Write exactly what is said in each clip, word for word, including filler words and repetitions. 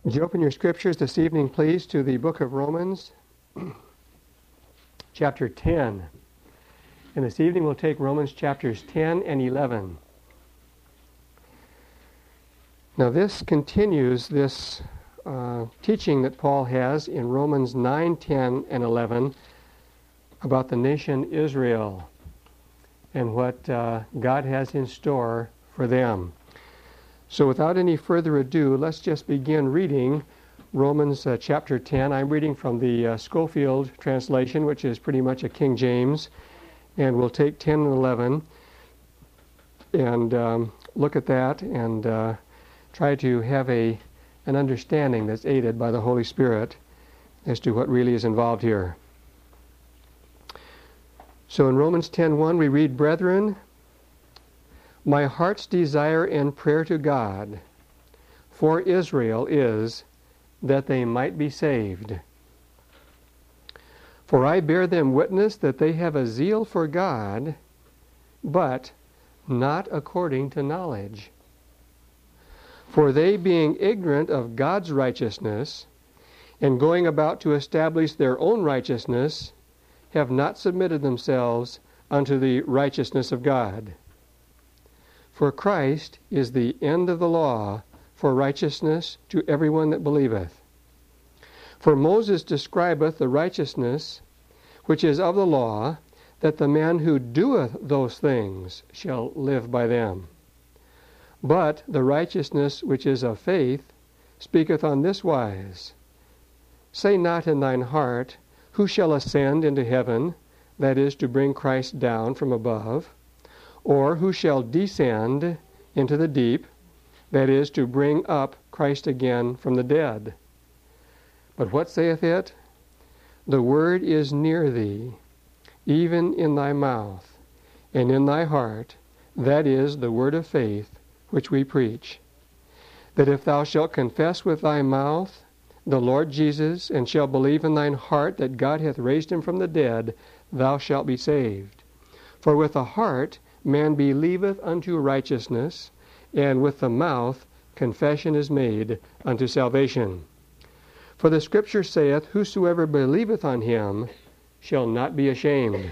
Would you open your scriptures this evening, please, to the book of Romans, chapter ten. And this evening we'll take Romans chapters ten and eleven. Now this continues this uh, teaching that Paul has in Romans nine, ten, and eleven about the nation Israel and what uh, God has in store for them. So without any further ado, let's just begin reading Romans uh, chapter ten. I'm reading from the uh, Schofield translation, which is pretty much a King James. And we'll take ten and eleven and um, look at that and uh, try to have a an understanding that's aided by the Holy Spirit as to what really is involved here. So in Romans ten one we read, "Brethren, my heart's desire and prayer to God for Israel is that they might be saved. For I bear them witness that they have a zeal for God, but not according to knowledge. For they, being ignorant of God's righteousness, and going about to establish their own righteousness, have not submitted themselves unto the righteousness of God. For Christ is the end of the law for righteousness to everyone that believeth. For Moses describeth the righteousness which is of the law, that the man who doeth those things shall live by them. But the righteousness which is of faith speaketh on this wise, Say not in thine heart, Who shall ascend into heaven, that is, to bring Christ down from above, or who shall descend into the deep, that is, to bring up Christ again from the dead. But what saith it? The word is near thee, even in thy mouth, and in thy heart, that is, the word of faith, which we preach. That if thou shalt confess with thy mouth the Lord Jesus, and shalt believe in thine heart that God hath raised him from the dead, thou shalt be saved. For with the heart man believeth unto righteousness, and with the mouth confession is made unto salvation. For the Scripture saith, Whosoever believeth on him shall not be ashamed.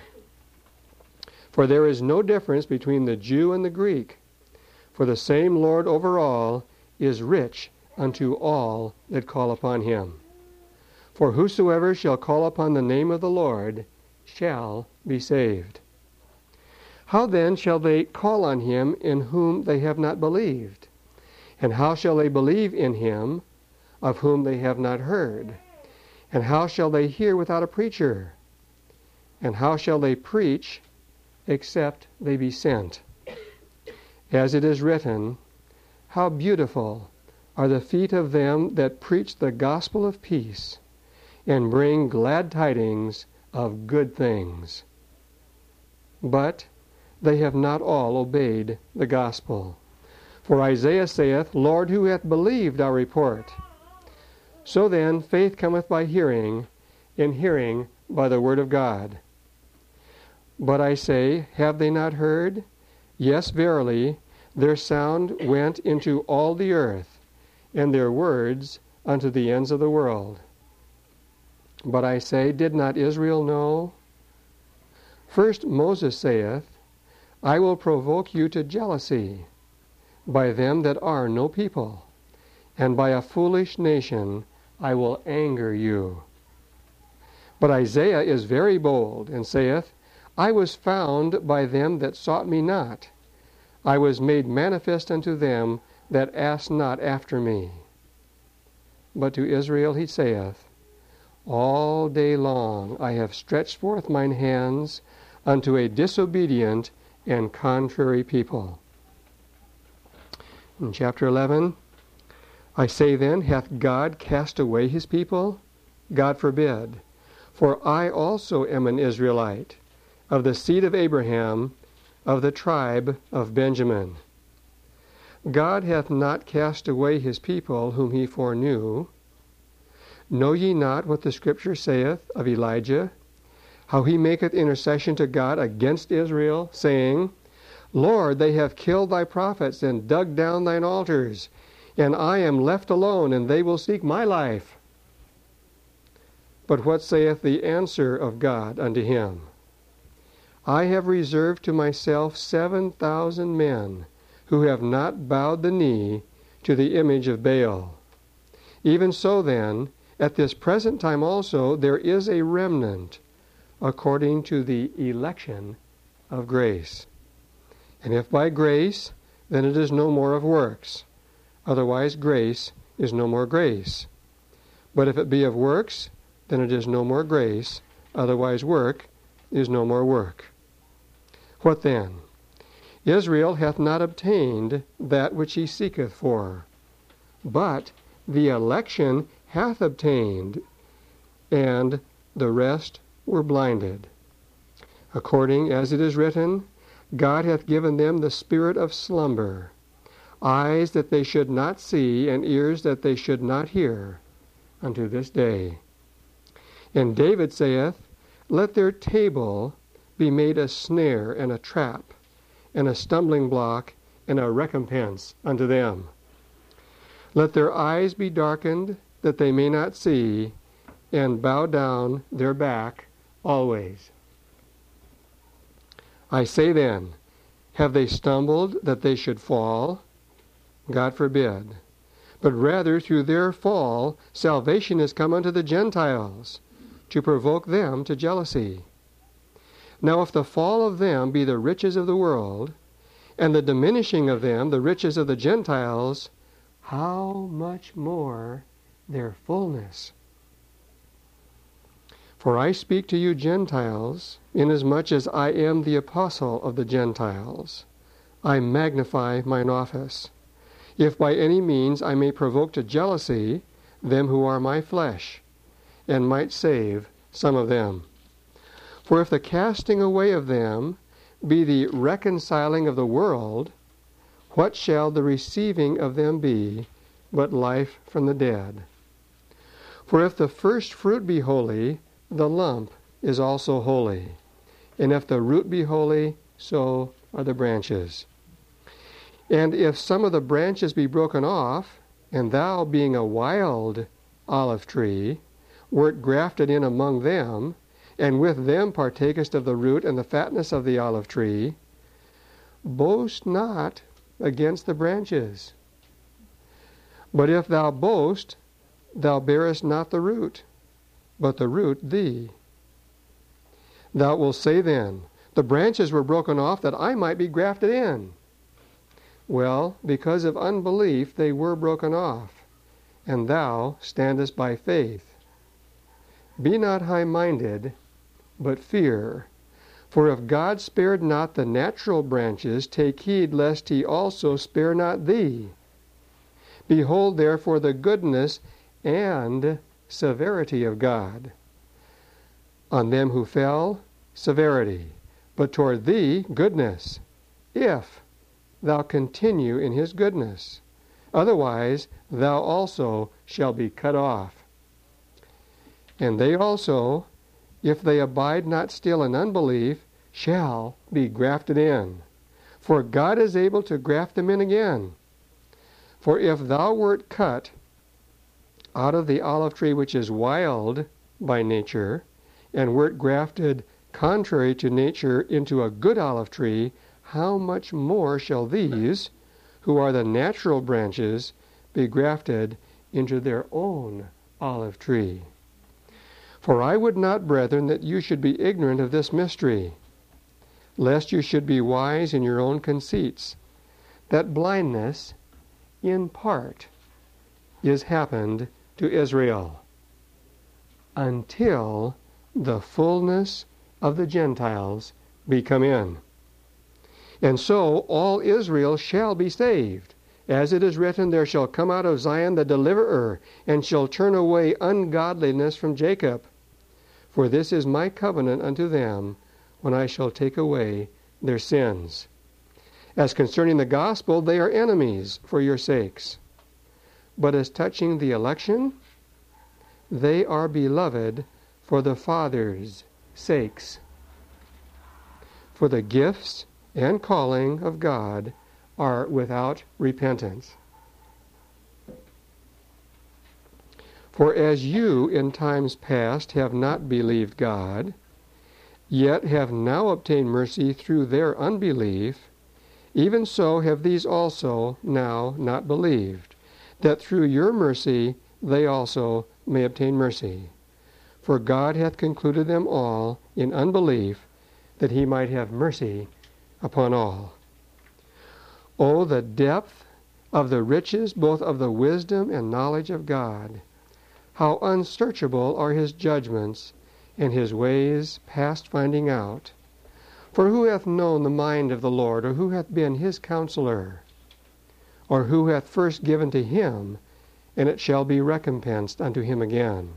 For there is no difference between the Jew and the Greek, for the same Lord over all is rich unto all that call upon him. For whosoever shall call upon the name of the Lord shall be saved. How then shall they call on him in whom they have not believed? And how shall they believe in him of whom they have not heard? And how shall they hear without a preacher? And how shall they preach except they be sent? As it is written, How beautiful are the feet of them that preach the gospel of peace, and bring glad tidings of good things. But they have not all obeyed the gospel. For Isaiah saith, Lord, who hath believed our report? So then faith cometh by hearing, and hearing by the word of God. But I say, have they not heard? Yes, verily, their sound went into all the earth, and their words unto the ends of the world. But I say, did not Israel know? First Moses saith, I will provoke you to jealousy by them that are no people, and by a foolish nation I will anger you. But Isaiah is very bold, and saith, I was found by them that sought me not. I was made manifest unto them that asked not after me. But to Israel he saith, All day long I have stretched forth mine hands unto a disobedient and contrary people. In chapter eleven, I say then, hath God cast away his people? God forbid. For I also am an Israelite, of the seed of Abraham, of the tribe of Benjamin. God hath not cast away his people whom he foreknew. Know ye not what the Scripture saith of Elijah, how he maketh intercession to God against Israel, saying, Lord, they have killed thy prophets and dug down thine altars. and I am left alone, and they will seek my life. But what saith the answer of God unto him? I have reserved to myself seven thousand men, who have not bowed the knee to the image of Baal. Even so then, at this present time also, there is a remnant, according to the election of grace. And if by grace, then it is no more of works. Otherwise grace is no more grace. But if it be of works, then it is no more grace. Otherwise work is no more work. What then? Israel hath not obtained that which he seeketh for, but the election hath obtained, and the rest were blinded. According as it is written, God hath given them the spirit of slumber, eyes that they should not see, and ears that they should not hear, unto this day. And David saith, Let their table be made a snare and a trap, and a stumbling block, and a recompense unto them. Let their eyes be darkened, that they may not see, and bow down their back always. I say then, have they stumbled that they should fall? God forbid. But rather through their fall salvation is come unto the Gentiles, to provoke them to jealousy. Now if the fall of them be the riches of the world, and the diminishing of them the riches of the Gentiles, how much more their fullness? For I speak to you Gentiles, inasmuch as I am the apostle of the Gentiles. I magnify mine office, if by any means I may provoke to jealousy them who are my flesh, and might save some of them. For if the casting away of them be the reconciling of the world, what shall the receiving of them be but life from the dead? For if the first fruit be holy, the lump is also holy. And if the root be holy, so are the branches. And if some of the branches be broken off, and thou, being a wild olive tree, wert grafted in among them, and with them partakest of the root and the fatness of the olive tree, boast not against the branches. But if thou boast, thou bearest not the root, but the root thee. Thou wilt say then, the branches were broken off that I might be grafted in. Well, because of unbelief they were broken off, and thou standest by faith. Be not high-minded, but fear. For if God spared not the natural branches, take heed lest he also spare not thee. Behold therefore the goodness and severity of God. On them who fell, severity, but toward thee goodness, if thou continue in his goodness. Otherwise thou also shalt be cut off. And they also, if they abide not still in unbelief, shall be grafted in. For God is able to graft them in again. For if thou wert cut out of the olive tree which is wild by nature, and wert grafted contrary to nature into a good olive tree, how much more shall these, who are the natural branches, be grafted into their own olive tree? For I would not, brethren, that you should be ignorant of this mystery, lest you should be wise in your own conceits, that blindness, in part, is happened to Israel, until the fullness of the Gentiles be come in. And so all Israel shall be saved. As it is written, there shall come out of Zion the deliverer, and shall turn away ungodliness from Jacob. For this is my covenant unto them, when I shall take away their sins. As concerning the gospel, they are enemies for your sakes. But as touching the election, they are beloved for the Father's sakes. For the gifts and calling of God are without repentance. For as you in times past have not believed God, yet have now obtained mercy through their unbelief, even so have these also now not believed, that through your mercy they also may obtain mercy. For God hath concluded them all in unbelief, that he might have mercy upon all. O the depth of the riches both of the wisdom and knowledge of God! How unsearchable are his judgments, and his ways past finding out. For who hath known the mind of the Lord, or who hath been his counselor? Or who hath first given to him, and it shall be recompensed unto him again?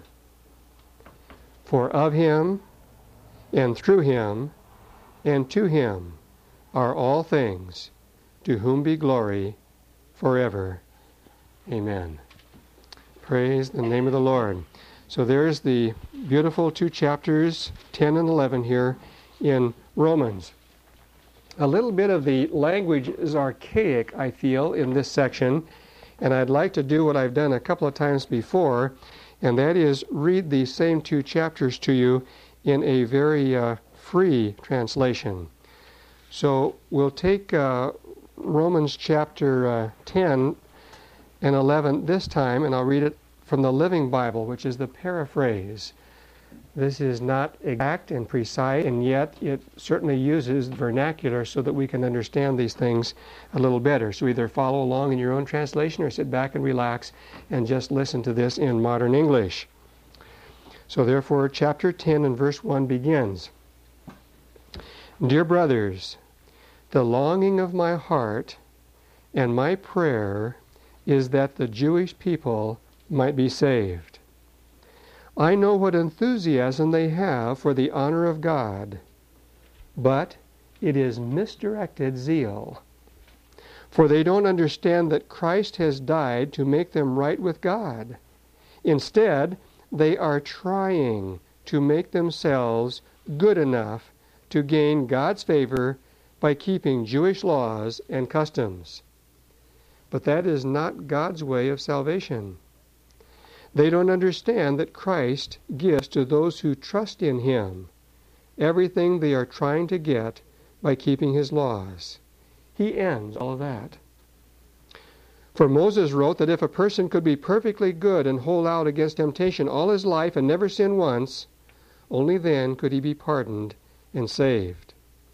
For of him, and through him, and to him are all things, to whom be glory forever. Amen. Praise the name of the Lord. So there's the beautiful two chapters, ten and eleven here in Romans. A little bit of the language is archaic, I feel, in this section, and I'd like to do what I've done a couple of times before, and that is read these same two chapters to you in a very uh, free translation. So we'll take uh, Romans chapter uh, ten and eleven this time, and I'll read it from the Living Bible, which is the paraphrase. This is not exact and precise, and yet it certainly uses vernacular so that we can understand these things a little better. So either follow along in your own translation or sit back and relax and just listen to this in modern English. So therefore, chapter ten and verse one begins. Dear brothers, the longing of my heart and my prayer is that the Jewish people might be saved. I know what enthusiasm they have for the honor of God, but it is misdirected zeal. For they don't understand that Christ has died to make them right with God. Instead, they are trying to make themselves good enough to gain God's favor by keeping Jewish laws and customs. But that is not God's way of salvation. They don't understand that Christ gives to those who trust in him everything they are trying to get by keeping his laws. He ends all of that. For Moses wrote that if a person could be perfectly good and hold out against temptation all his life and never sin once, only then could he be pardoned and saved.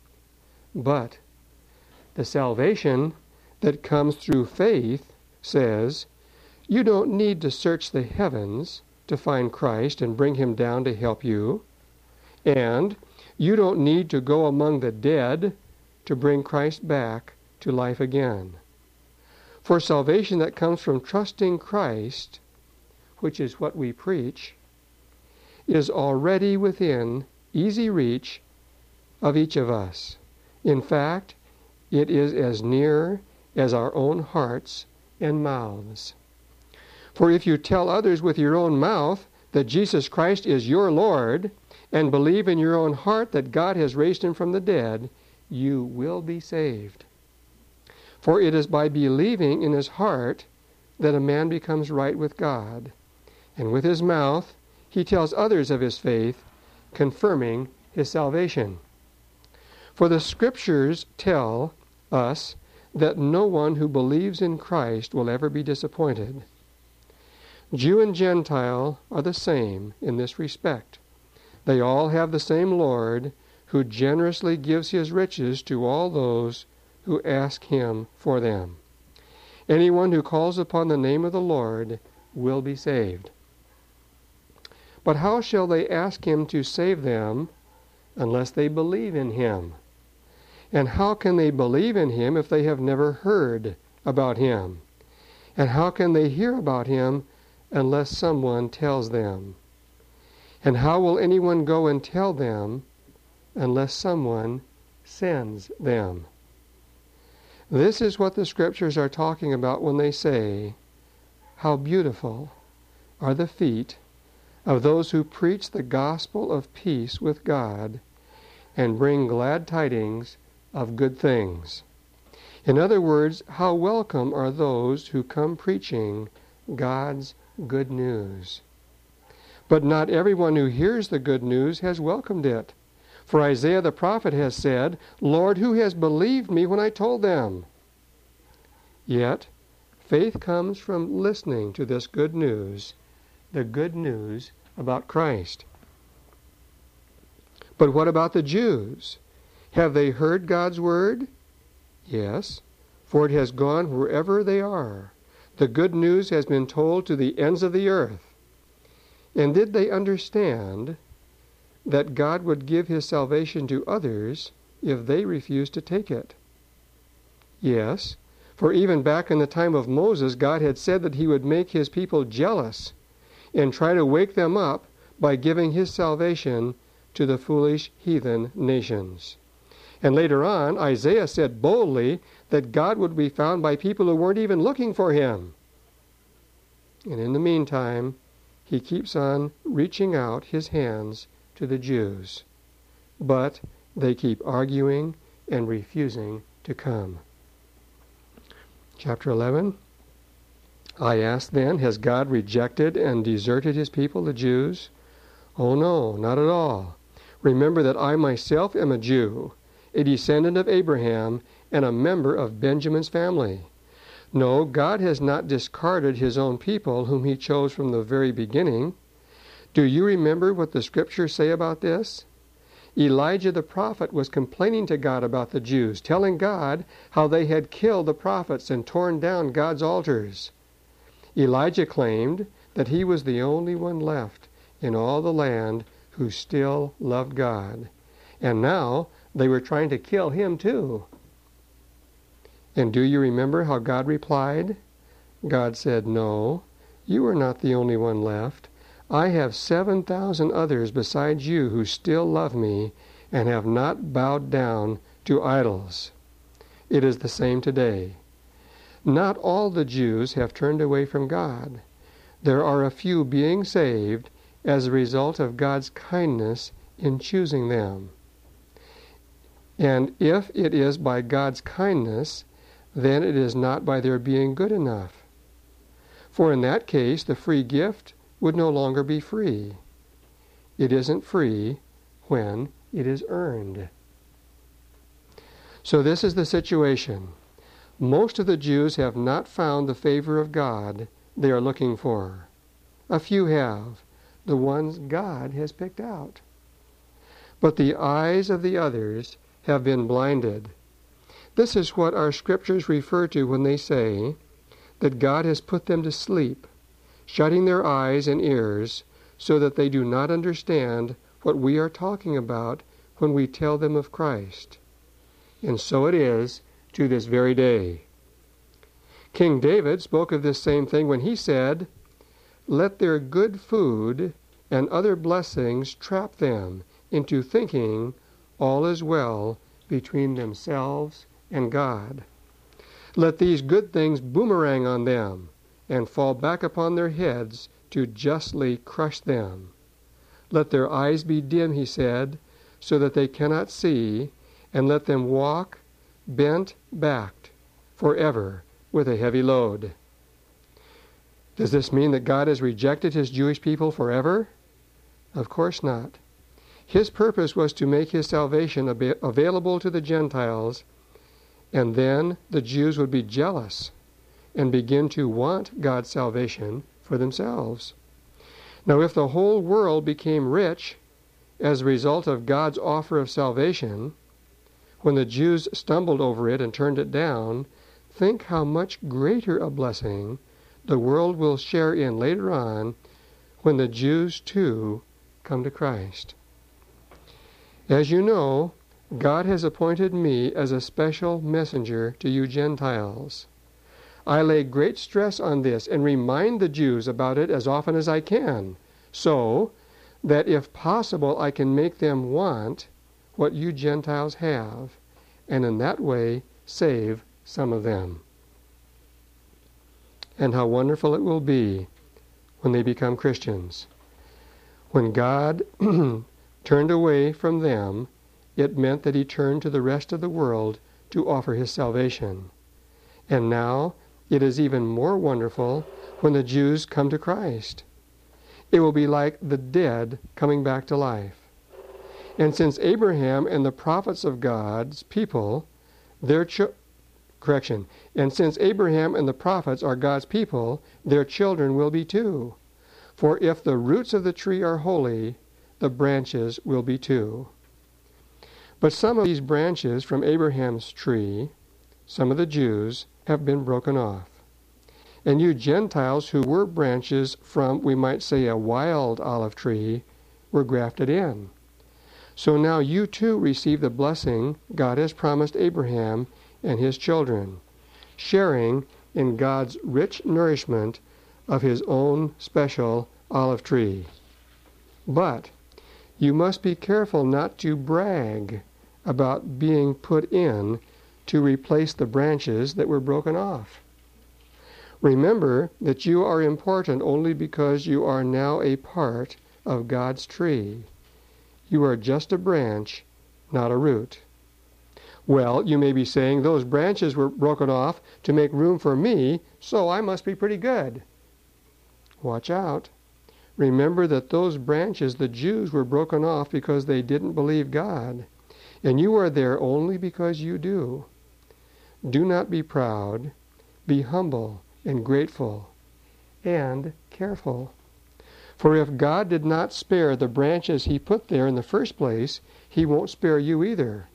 But the salvation that comes through faith says, you don't need to search the heavens to find Christ and bring him down to help you. And you don't need to go among the dead to bring Christ back to life again. For salvation that comes from trusting Christ, which is what we preach, is already within easy reach of each of us. In fact, it is as near as our own hearts and mouths. For if you tell others with your own mouth that Jesus Christ is your Lord, and believe in your own heart that God has raised him from the dead, you will be saved. For it is by believing in his heart that a man becomes right with God, and with his mouth he tells others of his faith, confirming his salvation. For the Scriptures tell us that no one who believes in Christ will ever be disappointed. Jew and Gentile are the same in this respect. They all have the same Lord, who generously gives his riches to all those who ask him for them. Anyone who calls upon the name of the Lord will be saved. But how shall they ask him to save them unless they believe in him? And how can they believe in him if they have never heard about him? And how can they hear about him unless someone tells them? And how will anyone go and tell them unless someone sends them? This is what the Scriptures are talking about when they say, how beautiful are the feet of those who preach the gospel of peace with God and bring glad tidings of good things. In other words, how welcome are those who come preaching God's good news. But not everyone who hears the good news has welcomed it. For Isaiah the prophet has said, Lord, who has believed me when I told them? Yet, faith comes from listening to this good news, the good news about Christ. But what about the Jews? Have they heard God's word? Yes, for it has gone wherever they are. The good news has been told to the ends of the earth. And did they understand that God would give his salvation to others if they refused to take it? Yes, for even back in the time of Moses, God had said that he would make his people jealous and try to wake them up by giving his salvation to the foolish heathen nations. And later on, Isaiah said boldly that God would be found by people who weren't even looking for him. And in the meantime, he keeps on reaching out his hands to the Jews. But they keep arguing and refusing to come. Chapter eleven. I ask then, has God rejected and deserted his people, the Jews? Oh no, not at all. Remember that I myself am a Jew, a descendant of Abraham, and a member of Benjamin's family. No, God has not discarded his own people whom he chose from the very beginning. Do you remember what the scriptures say about this? Elijah the prophet was complaining to God about the Jews, telling God how they had killed the prophets and torn down God's altars. Elijah claimed that he was the only one left in all the land who still loved God. And now they were trying to kill him too. And do you remember how God replied? God said, no, you are not the only one left. I have seven thousand others besides you who still love me and have not bowed down to idols. It is the same today. Not all the Jews have turned away from God. There are a few being saved as a result of God's kindness in choosing them. And if it is by God's kindness, then it is not by their being good enough. For in that case, the free gift would no longer be free. It isn't free when it is earned. So this is the situation. Most of the Jews have not found the favor of God they are looking for. A few have, the ones God has picked out. But the eyes of the others have been blinded. This is what our scriptures refer to when they say that God has put them to sleep, shutting their eyes and ears so that they do not understand what we are talking about when we tell them of Christ. And so it is to this very day. King David spoke of this same thing when he said, let their good food and other blessings trap them into thinking all is well between themselves and God. Let these good things boomerang on them and fall back upon their heads to justly crush them. Let their eyes be dim, he said, so that they cannot see, and let them walk bent backed forever with a heavy load. Does this mean that God has rejected his Jewish people forever? Of course not. His purpose was to make his salvation ab- available to the Gentiles, and then the Jews would be jealous and begin to want God's salvation for themselves. Now, if the whole world became rich as a result of God's offer of salvation, when the Jews stumbled over it and turned it down, think how much greater a blessing the world will share in later on when the Jews too come to Christ. As you know, God has appointed me as a special messenger to you Gentiles. I lay great stress on this and remind the Jews about it as often as I can, so that if possible I can make them want what you Gentiles have, and in that way save some of them. And how wonderful it will be when they become Christians. When God turned away from them, it meant that he turned to the rest of the world to offer his salvation. And now it is even more wonderful when the Jews come to Christ. It will be like the dead coming back to life. And since Abraham and the prophets of God's people, their ch- correction, and since Abraham and the prophets are God's people, their children will be too. For if the roots of the tree are holy, the branches will be too. But some of these branches from Abraham's tree, some of the Jews, have been broken off. And you Gentiles who were branches from, we might say, a wild olive tree, were grafted in. So now you too receive the blessing God has promised Abraham and his children, sharing in God's rich nourishment of his own special olive tree. But you must be careful not to brag about being put in to replace the branches that were broken off. Remember that you are important only because you are now a part of God's tree. You are just a branch, not a root. Well, you may be saying, those branches were broken off to make room for me, so I must be pretty good. Watch out. Remember that those branches, the Jews, were broken off because they didn't believe God, and you are there only because you do. Do not be proud. Be humble and grateful and careful. For if God did not spare the branches he put there in the first place, he won't spare you either.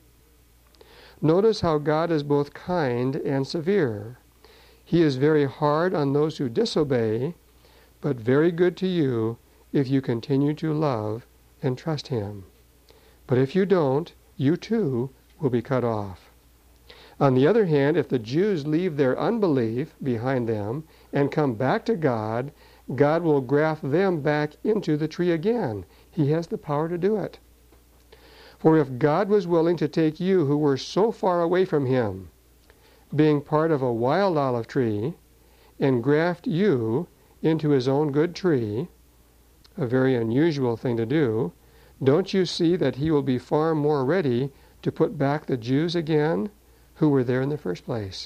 Notice how God is both kind and severe. He is very hard on those who disobey, but very good to you if you continue to love and trust him. But if you don't, you too will be cut off. On the other hand, if the Jews leave their unbelief behind them and come back to God, God will graft them back into the tree again. He has the power to do it. For if God was willing to take you who were so far away from him, being part of a wild olive tree, and graft you into his own good tree, a very unusual thing to do, don't you see that he will be far more ready to put back the Jews again who were there in the first place?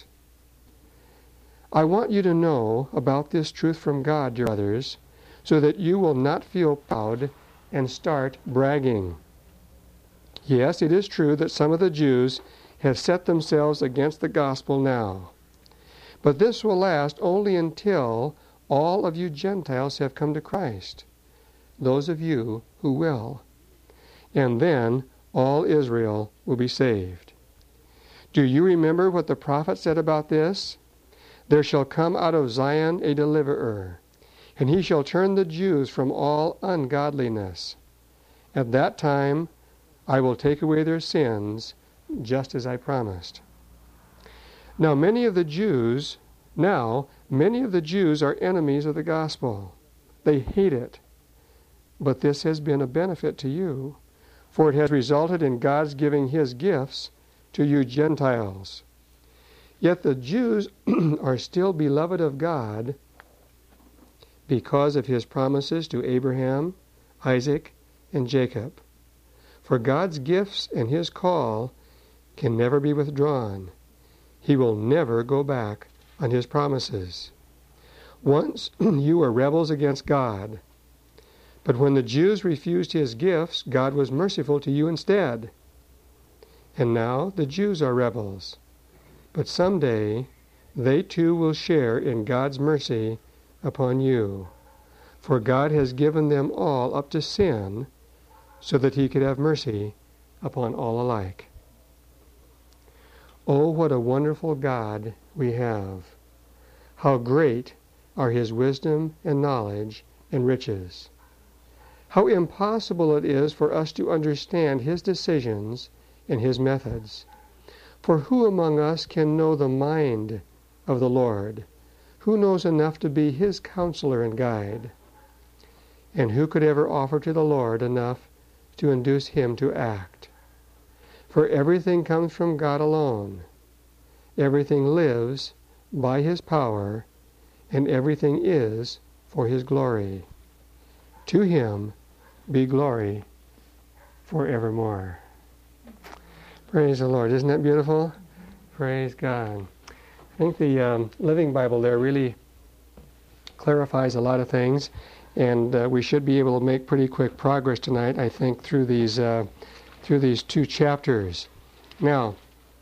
I want you to know about this truth from God, dear brothers, so that you will not feel proud and start bragging. Yes, it is true that some of the Jews have set themselves against the gospel now. But this will last only until all of you Gentiles have come to Christ, those of you who will. And then all Israel will be saved. Do you remember what the prophet said about this? There shall come out of Zion a deliverer, and he shall turn the Jews from all ungodliness. At that time I will take away their sins, just as I promised. Now many of the Jews, now many of the Jews are enemies of the gospel. They hate it. But this has been a benefit to you, for it has resulted in God's giving his gifts to you Gentiles. Yet the Jews are still beloved of God because of his promises to Abraham, Isaac, and Jacob. For God's gifts and his call can never be withdrawn. He will never go back on his promises. Once you were rebels against God, but when the Jews refused his gifts, God was merciful to you instead. And now the Jews are rebels. But someday they too will share in God's mercy upon you. For God has given them all up to sin so that he could have mercy upon all alike. Oh, what a wonderful God we have. How great are his wisdom and knowledge and riches. How impossible it is for us to understand his decisions and his methods. For who among us can know the mind of the Lord? Who knows enough to be his counselor and guide? And who could ever offer to the Lord enough to induce him to act? For everything comes from God alone. Everything lives by his power, and everything is for his glory. To him be glory forevermore. Praise the Lord. Isn't that beautiful? Praise God. I think the um, Living Bible there really clarifies a lot of things. And uh, we should be able to make pretty quick progress tonight, I think, through these uh, through these two chapters. Now,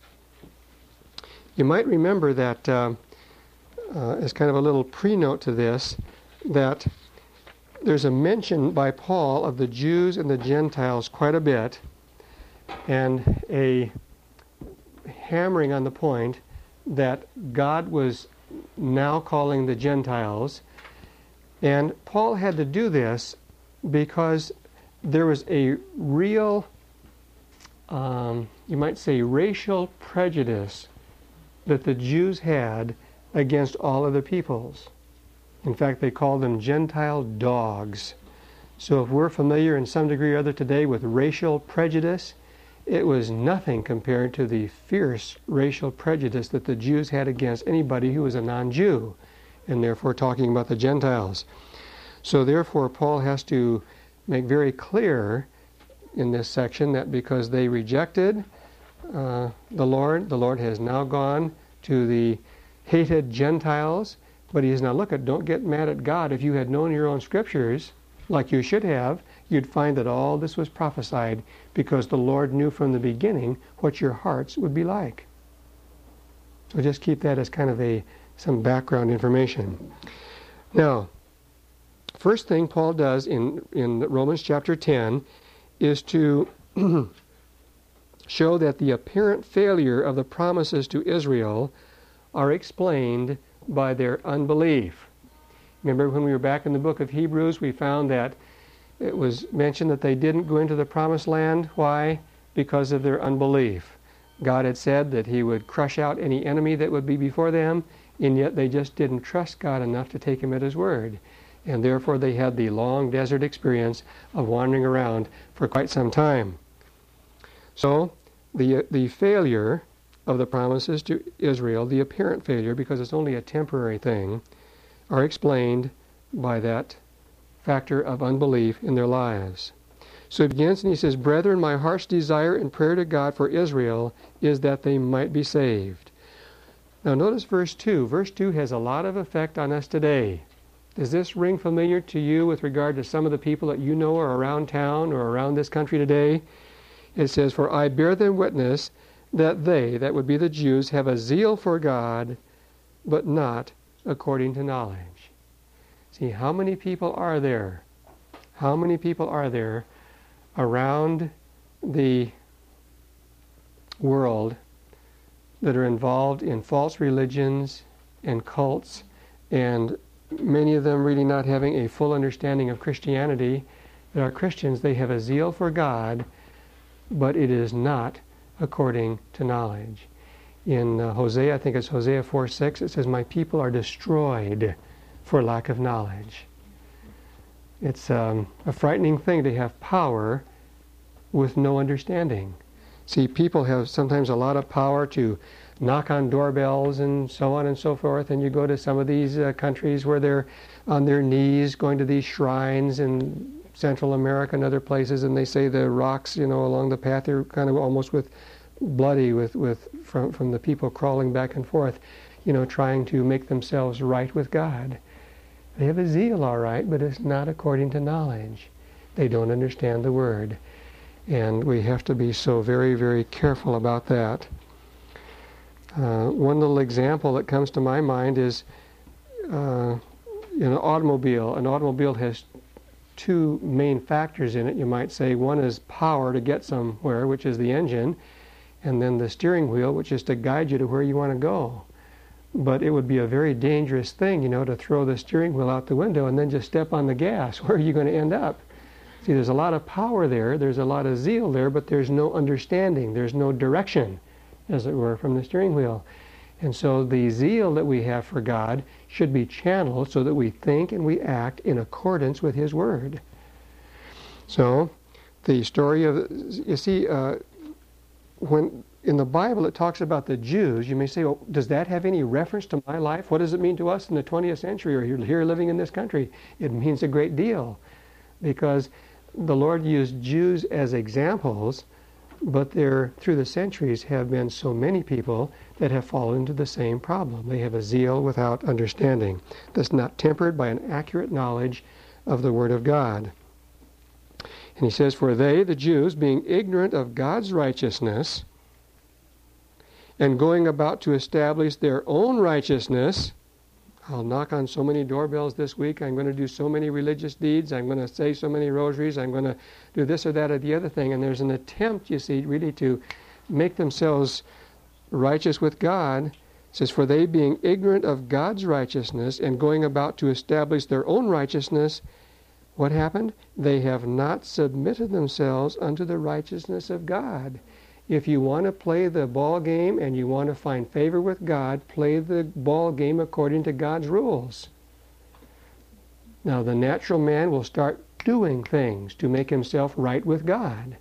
you might remember that, uh, uh, as kind of a little pre-note to this, that there's a mention by Paul of the Jews and the Gentiles quite a bit, and a hammering on the point that God was now calling the Gentiles. And Paul had to do this because there was a real, um, you might say, racial prejudice that the Jews had against all other peoples. In fact, they called them Gentile dogs. So if we're familiar in some degree or other today with racial prejudice, it was nothing compared to the fierce racial prejudice that the Jews had against anybody who was a non-Jew, and therefore talking about the Gentiles. So therefore, Paul has to make very clear in this section that because they rejected uh, the Lord, the Lord has now gone to the hated Gentiles. But he says, now look, at, don't get mad at God. If you had known your own scriptures, like you should have, you'd find that all this was prophesied because the Lord knew from the beginning what your hearts would be like. So just keep that as kind of a some background information. Now, first thing Paul does in, in Romans chapter ten is to show that the apparent failure of the promises to Israel are explained by their unbelief. Remember when we were back in the book of Hebrews, we found that it was mentioned that they didn't go into the promised land. Why? Because of their unbelief. God had said that he would crush out any enemy that would be before them, and yet they just didn't trust God enough to take him at his word. And therefore they had the long desert experience of wandering around for quite some time. So the, the failure of the promises to Israel, the apparent failure, because it's only a temporary thing, are explained by that factor of unbelief in their lives. So he begins and he says, "Brethren, my heart's desire and prayer to God for Israel is that they might be saved." Now notice verse two. Verse two has a lot of effect on us today. Does this ring familiar to you with regard to some of the people that you know are around town or around this country today? It says, "For I bear them witness that they," that would be the Jews, "have a zeal for God, but not according to knowledge." See, how many people are there? How many people are there around the world that are involved in false religions and cults, and many of them really not having a full understanding of Christianity, that are Christians? They have a zeal for God, but it is not according to knowledge. In uh, Hosea, I think it's Hosea four six, it says, "My people are destroyed for lack of knowledge." It's um, a frightening thing to have power with no understanding. See, people have sometimes a lot of power to knock on doorbells and so on and so forth, and you go to some of these uh, countries where they're on their knees going to these shrines in Central America and other places, and they say the rocks, you know, along the path are kind of almost with bloody with, with from, from the people crawling back and forth, you know, trying to make themselves right with God. They have a zeal, all right, but it's not according to knowledge. They don't understand the Word. And we have to be so very, very careful about that. Uh, one little example that comes to my mind is uh, in an automobile. An automobile has two main factors in it, you might say. One is power to get somewhere, which is the engine, and then the steering wheel, which is to guide you to where you want to go. But it would be a very dangerous thing, you know, to throw the steering wheel out the window and then just step on the gas. Where are you going to end up? See, there's a lot of power there, there's a lot of zeal there, but there's no understanding, there's no direction, as it were, from the steering wheel. And so the zeal that we have for God should be channeled so that we think and we act in accordance with His Word. So, the story of, you see, uh, when in the Bible it talks about the Jews, you may say, well, does that have any reference to my life? What does it mean to us in the twentieth century or here living in this country? It means a great deal, because the Lord used Jews as examples, but there, through the centuries, have been so many people that have fallen into the same problem. They have a zeal without understanding that's not tempered by an accurate knowledge of the Word of God. And he says, for they, the Jews, being ignorant of God's righteousness, and going about to establish their own righteousness. I'll knock on so many doorbells this week. I'm going to do so many religious deeds. I'm going to say so many rosaries. I'm going to do this or that or the other thing. And there's an attempt, you see, really to make themselves righteous with God. It says, for they being ignorant of God's righteousness and going about to establish their own righteousness, what happened? They have not submitted themselves unto the righteousness of God. If you want to play the ball game and you want to find favor with God, play the ball game according to God's rules. Now, the natural man will start doing things to make himself right with God.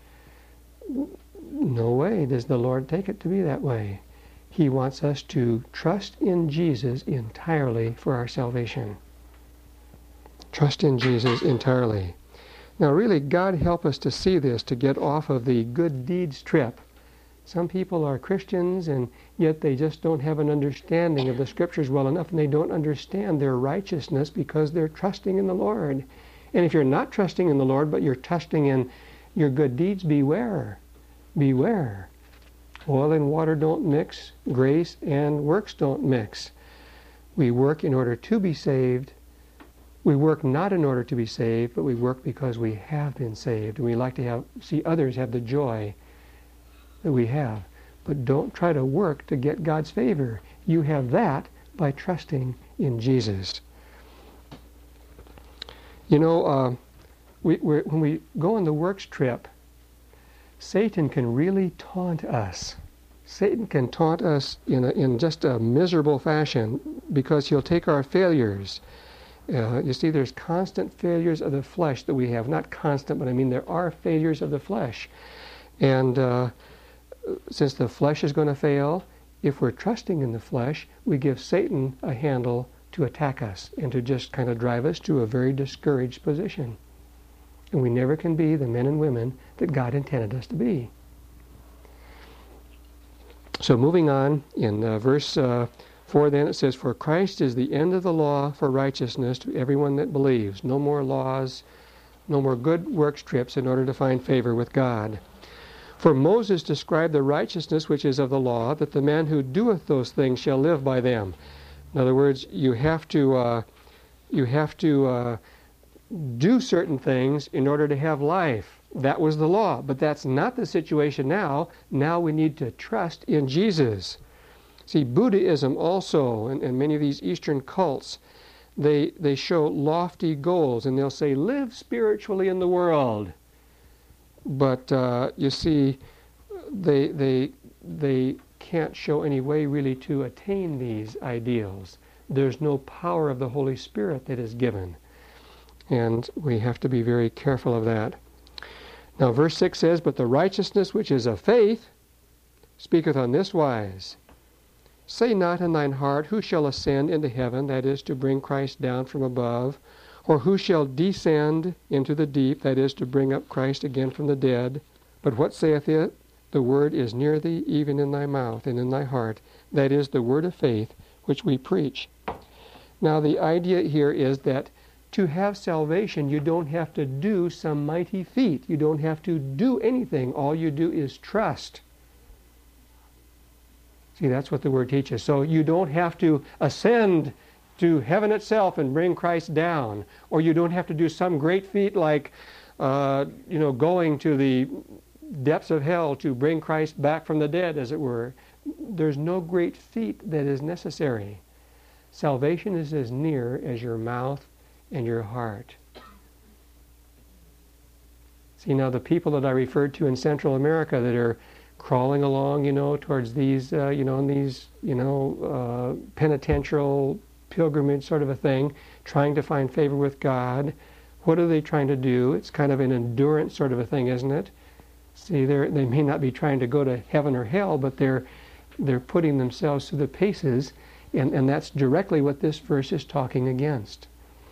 No way does the Lord take it to be that way. He wants us to trust in Jesus entirely for our salvation. Trust in Jesus entirely. Now, really, God help us to see this, to get off of the good deeds trip. Some people are Christians, and yet they just don't have an understanding of the Scriptures well enough, and they don't understand their righteousness because they're trusting in the Lord. And if you're not trusting in the Lord, but you're trusting in your good deeds, beware. Beware. Oil and water don't mix. Grace and works don't mix. We work in order to be saved. We work not in order to be saved, but we work because we have been saved. And we like to have see others have the joy that we have. But don't try to work to get God's favor. You have that by trusting in Jesus. You know, uh, we, we're, when we go on the works trip, Satan can really taunt us. Satan can taunt us in, a, in just a miserable fashion because he'll take our failures. Uh, you see, there's constant failures of the flesh that we have. Not constant, but I mean there are failures of the flesh. And uh, since the flesh is going to fail, if we're trusting in the flesh, we give Satan a handle to attack us and to just kind of drive us to a very discouraged position. And we never can be the men and women that God intended us to be. So moving on, in uh, verse uh, four then it says, for Christ is the end of the law for righteousness to everyone that believes. No more laws, no more good works trips in order to find favor with God. For Moses described the righteousness which is of the law, that the man who doeth those things shall live by them. In other words, you have to uh, you have to uh, do certain things in order to have life. That was the law, but that's not the situation now. Now we need to trust in Jesus. See, Buddhism also, and, and many of these Eastern cults, they they show lofty goals, and they'll say, live spiritually in the world. But uh, you see, they they they can't show any way really to attain these ideals. There's no power of the Holy Spirit that is given. And we have to be very careful of that. Now verse six says, but the righteousness which is of faith speaketh on this wise. Say not in thine heart, who shall ascend into heaven, that is, to bring Christ down from above, or who shall descend into the deep, that is, to bring up Christ again from the dead. But what saith it? The word is near thee, even in thy mouth and in thy heart. That is the word of faith which we preach. Now the idea here is that to have salvation, you don't have to do some mighty feat. You don't have to do anything. All you do is trust. See, that's what the word teaches. So you don't have to ascend to heaven itself and bring Christ down, or you don't have to do some great feat like, uh, you know, going to the depths of hell to bring Christ back from the dead, as it were. There's no great feat that is necessary. Salvation is as near as your mouth and your heart. See, now the people that I referred to in Central America that are crawling along, you know, towards these, uh, you know, in these, you know, uh, penitential pilgrimage sort of a thing, trying to find favor with God. What are they trying to do? It's kind of an endurance sort of a thing, isn't it? See, they they may not be trying to go to heaven or hell, but they're they're putting themselves through the paces, and, and that's directly what this verse is talking against.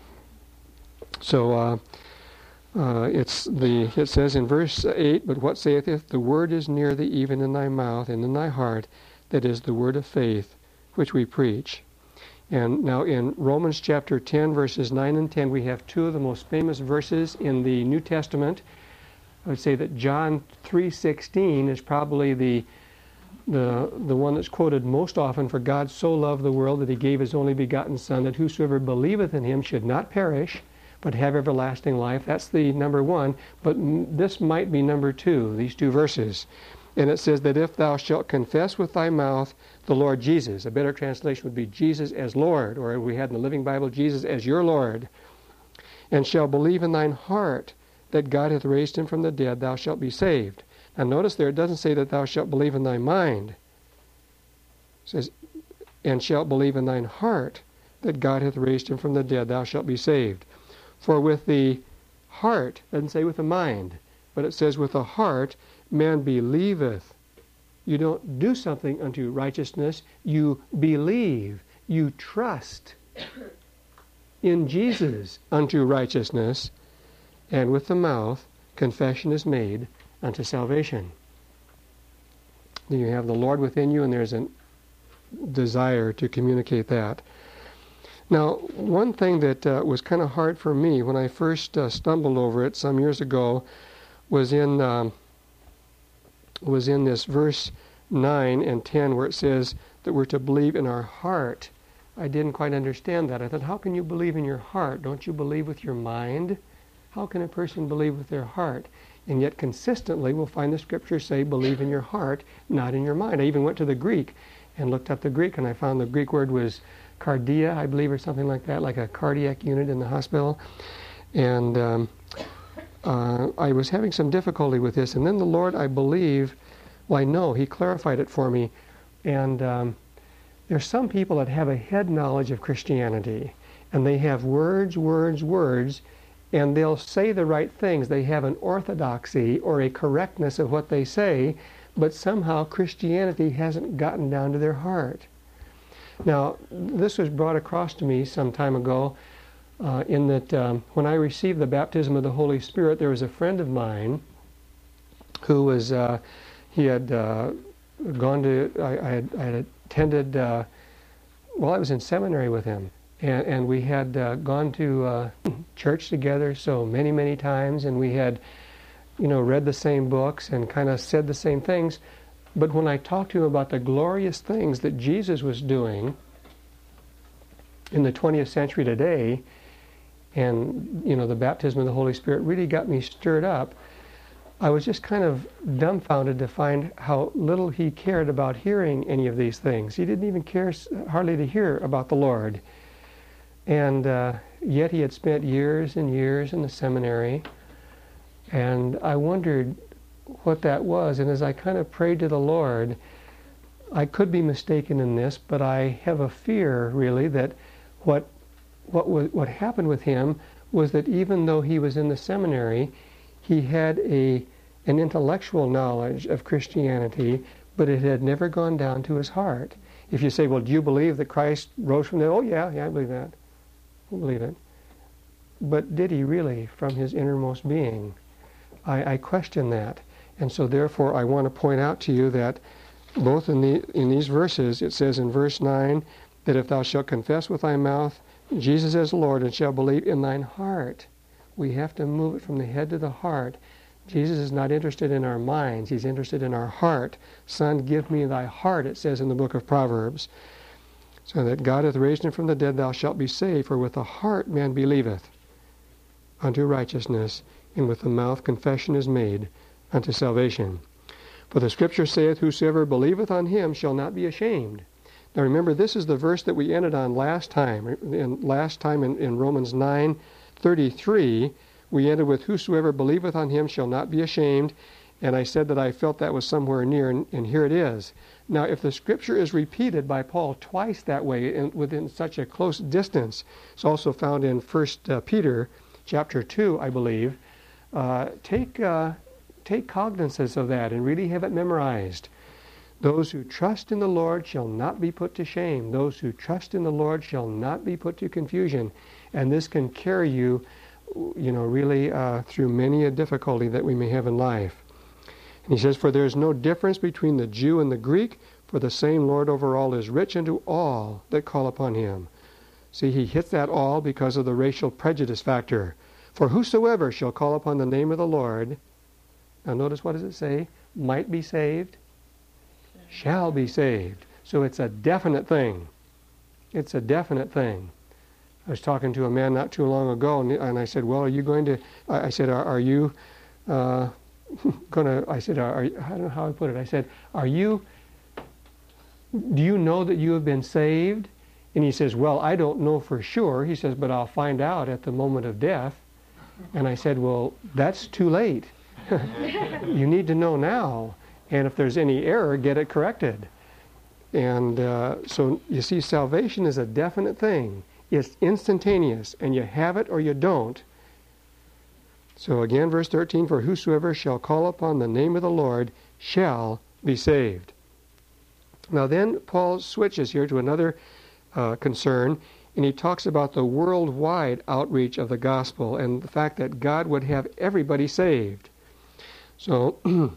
So uh, uh, it's the it says in verse eight, but what saith it? The word is near thee, even in thy mouth and in thy heart, that is the word of faith which we preach. And now in Romans chapter ten, verses nine and ten, we have two of the most famous verses in the New Testament. I would say that John three sixteen is probably the the the one that's quoted most often. For God so loved the world that he gave his only begotten Son, that whosoever believeth in him should not perish, but have everlasting life. That's the number one. But this might be number two, these two verses. And it says that if thou shalt confess with thy mouth the Lord Jesus, a better translation would be Jesus as Lord, or we had in the Living Bible, Jesus as your Lord, and shall believe in thine heart that God hath raised him from the dead, thou shalt be saved. Now notice there, it doesn't say that thou shalt believe in thy mind. It says, and shalt believe in thine heart that God hath raised him from the dead, thou shalt be saved. For with the heart, it doesn't say with the mind, but it says with the heart, man believeth. You don't do something unto righteousness, you believe, you trust in Jesus unto righteousness, and with the mouth confession is made unto salvation. You have the Lord within you, and there's a desire to communicate that. Now, one thing that uh, was kind of hard for me when I first uh, stumbled over it some years ago was in um, was in this verse nine and ten, where it says that we're to believe in our heart. I didn't quite understand that. I thought, how can you believe in your heart? Don't you believe with your mind? How can a person believe with their heart? And yet consistently we'll find the scriptures say, believe in your heart, not in your mind. I even went to the Greek and looked up the Greek, and I found the Greek word was cardia, I believe, or something like that, like a cardiac unit in the hospital. And um, uh, I was having some difficulty with this. And then the Lord, I believe, well, I know, he clarified it for me. And um, there's some people that have a head knowledge of Christianity, and they have words, words, words, and they'll say the right things. They have an orthodoxy or a correctness of what they say, but somehow Christianity hasn't gotten down to their heart. Now, this was brought across to me some time ago uh, in that um, when I received the baptism of the Holy Spirit, there was a friend of mine who was, uh, he had uh, gone to, I, I, had, I had attended, uh, well, I was in seminary with him. And, and we had uh, gone to uh, church together so many, many times, and we had, you know, read the same books and kind of said the same things. But when I talked to him about the glorious things that Jesus was doing in the twentieth century today, and, you know, the baptism of the Holy Spirit really got me stirred up, I was just kind of dumbfounded to find how little he cared about hearing any of these things. He didn't even care hardly to hear about the Lord. And uh, yet he had spent years and years in the seminary, and I wondered what that was. And as I kind of prayed to the Lord, I could be mistaken in this, but I have a fear, really, that what what was, what happened with him was that even though he was in the seminary, he had a an intellectual knowledge of Christianity, but it had never gone down to his heart. If you say, well, do you believe that Christ rose from the dead? Oh, yeah, yeah, I believe that. I believe it. But did he really from his innermost being? I, I question that. And so therefore I want to point out to you that both in the in these verses, it says in verse nine that if thou shalt confess with thy mouth Jesus as Lord and shalt believe in thine heart, we have to move it from the head to the heart. Jesus is not interested in our minds. He's interested in our heart. Son, give me thy heart, it says in the book of Proverbs. So that God hath raised him from the dead, thou shalt be saved. For with the heart man believeth unto righteousness, and with the mouth confession is made unto salvation. For the Scripture saith, whosoever believeth on him shall not be ashamed. Now remember, this is the verse that we ended on last time. In, last time in, in Romans nine thirty-three, we ended with, whosoever believeth on him shall not be ashamed. And I said that I felt that was somewhere near, and, and here it is. Now, if the Scripture is repeated by Paul twice that way in, within such a close distance, it's also found in First Peter chapter two, I believe, uh, take, uh, take cognizance of that and really have it memorized. Those who trust in the Lord shall not be put to shame. Those who trust in the Lord shall not be put to confusion. And this can carry you, you know, really uh, through many a difficulty that we may have in life. And he says, for there is no difference between the Jew and the Greek, for the same Lord over all is rich unto all that call upon him. See, he hits that all because of the racial prejudice factor. For whosoever shall call upon the name of the Lord, now notice, what does it say? Might be saved, shall be saved. So it's a definite thing. It's a definite thing. I was talking to a man not too long ago, and, and I said, well, are you going to, I, I said, are, are you uh, going to, I said, are, are, I don't know how I put it. I said, are you, do you know that you have been saved? And he says, well, I don't know for sure. He says, but I'll find out at the moment of death. And I said, well, that's too late. You need to know now. And if there's any error, get it corrected. And uh, so you see, salvation is a definite thing. It's instantaneous, and you have it or you don't. So again, verse thirteen, for whosoever shall call upon the name of the Lord shall be saved. Now then, Paul switches here to another uh, concern, and he talks about the worldwide outreach of the gospel and the fact that God would have everybody saved. So,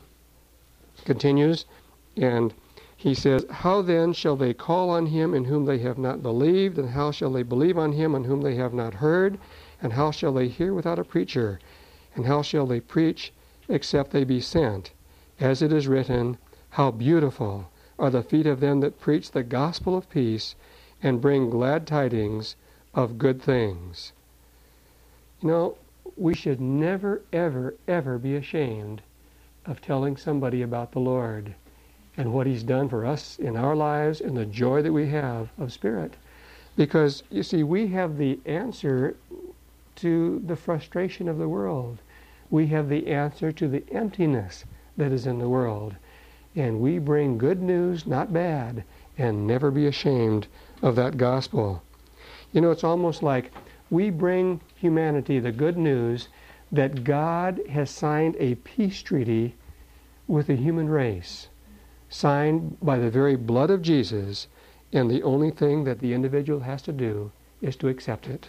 continues, and he says, how then shall they call on him in whom they have not believed? And how shall they believe on him on whom they have not heard? And how shall they hear without a preacher? And how shall they preach except they be sent? As it is written, how beautiful are the feet of them that preach the gospel of peace and bring glad tidings of good things. You know, we should never, ever, ever be ashamed of telling somebody about the Lord and what he's done for us in our lives and the joy that we have of spirit. Because, you see, we have the answer to the frustration of the world. We have the answer to the emptiness that is in the world. And we bring good news, not bad, and never be ashamed of that gospel. You know, it's almost like we bring humanity the good news that God has signed a peace treaty with the human race, signed by the very blood of Jesus, and the only thing that the individual has to do is to accept it.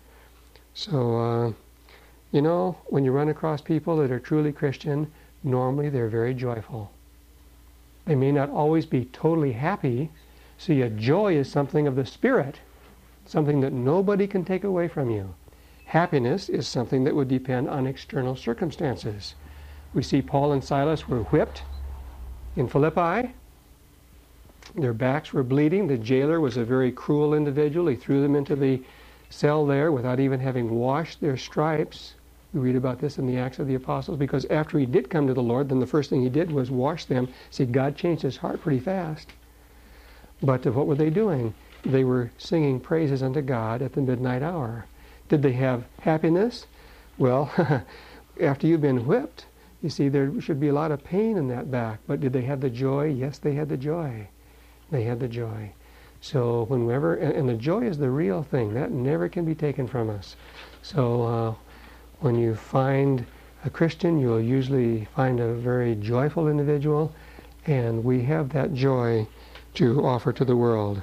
So, uh, you know, when you run across people that are truly Christian, normally they're very joyful. They may not always be totally happy. See, a joy is something of the Spirit, something that nobody can take away from you. Happiness is something that would depend on external circumstances. We see Paul and Silas were whipped in Philippi. Their backs were bleeding. The jailer was a very cruel individual. He threw them into the cell there without even having washed their stripes. We read about this in the Acts of the Apostles, because after he did come to the Lord, then the first thing he did was wash them. See, God changed his heart pretty fast. But uh, what were they doing? They were singing praises unto God at the midnight hour. Did they have happiness? Well, after you've been whipped, you see, there should be a lot of pain in that back. But did they have the joy? Yes, they had the joy. They had the joy. So whenever, and, and the joy is the real thing. That never can be taken from us. So uh, when you find a Christian, you'll usually find a very joyful individual, and we have that joy to offer to the world.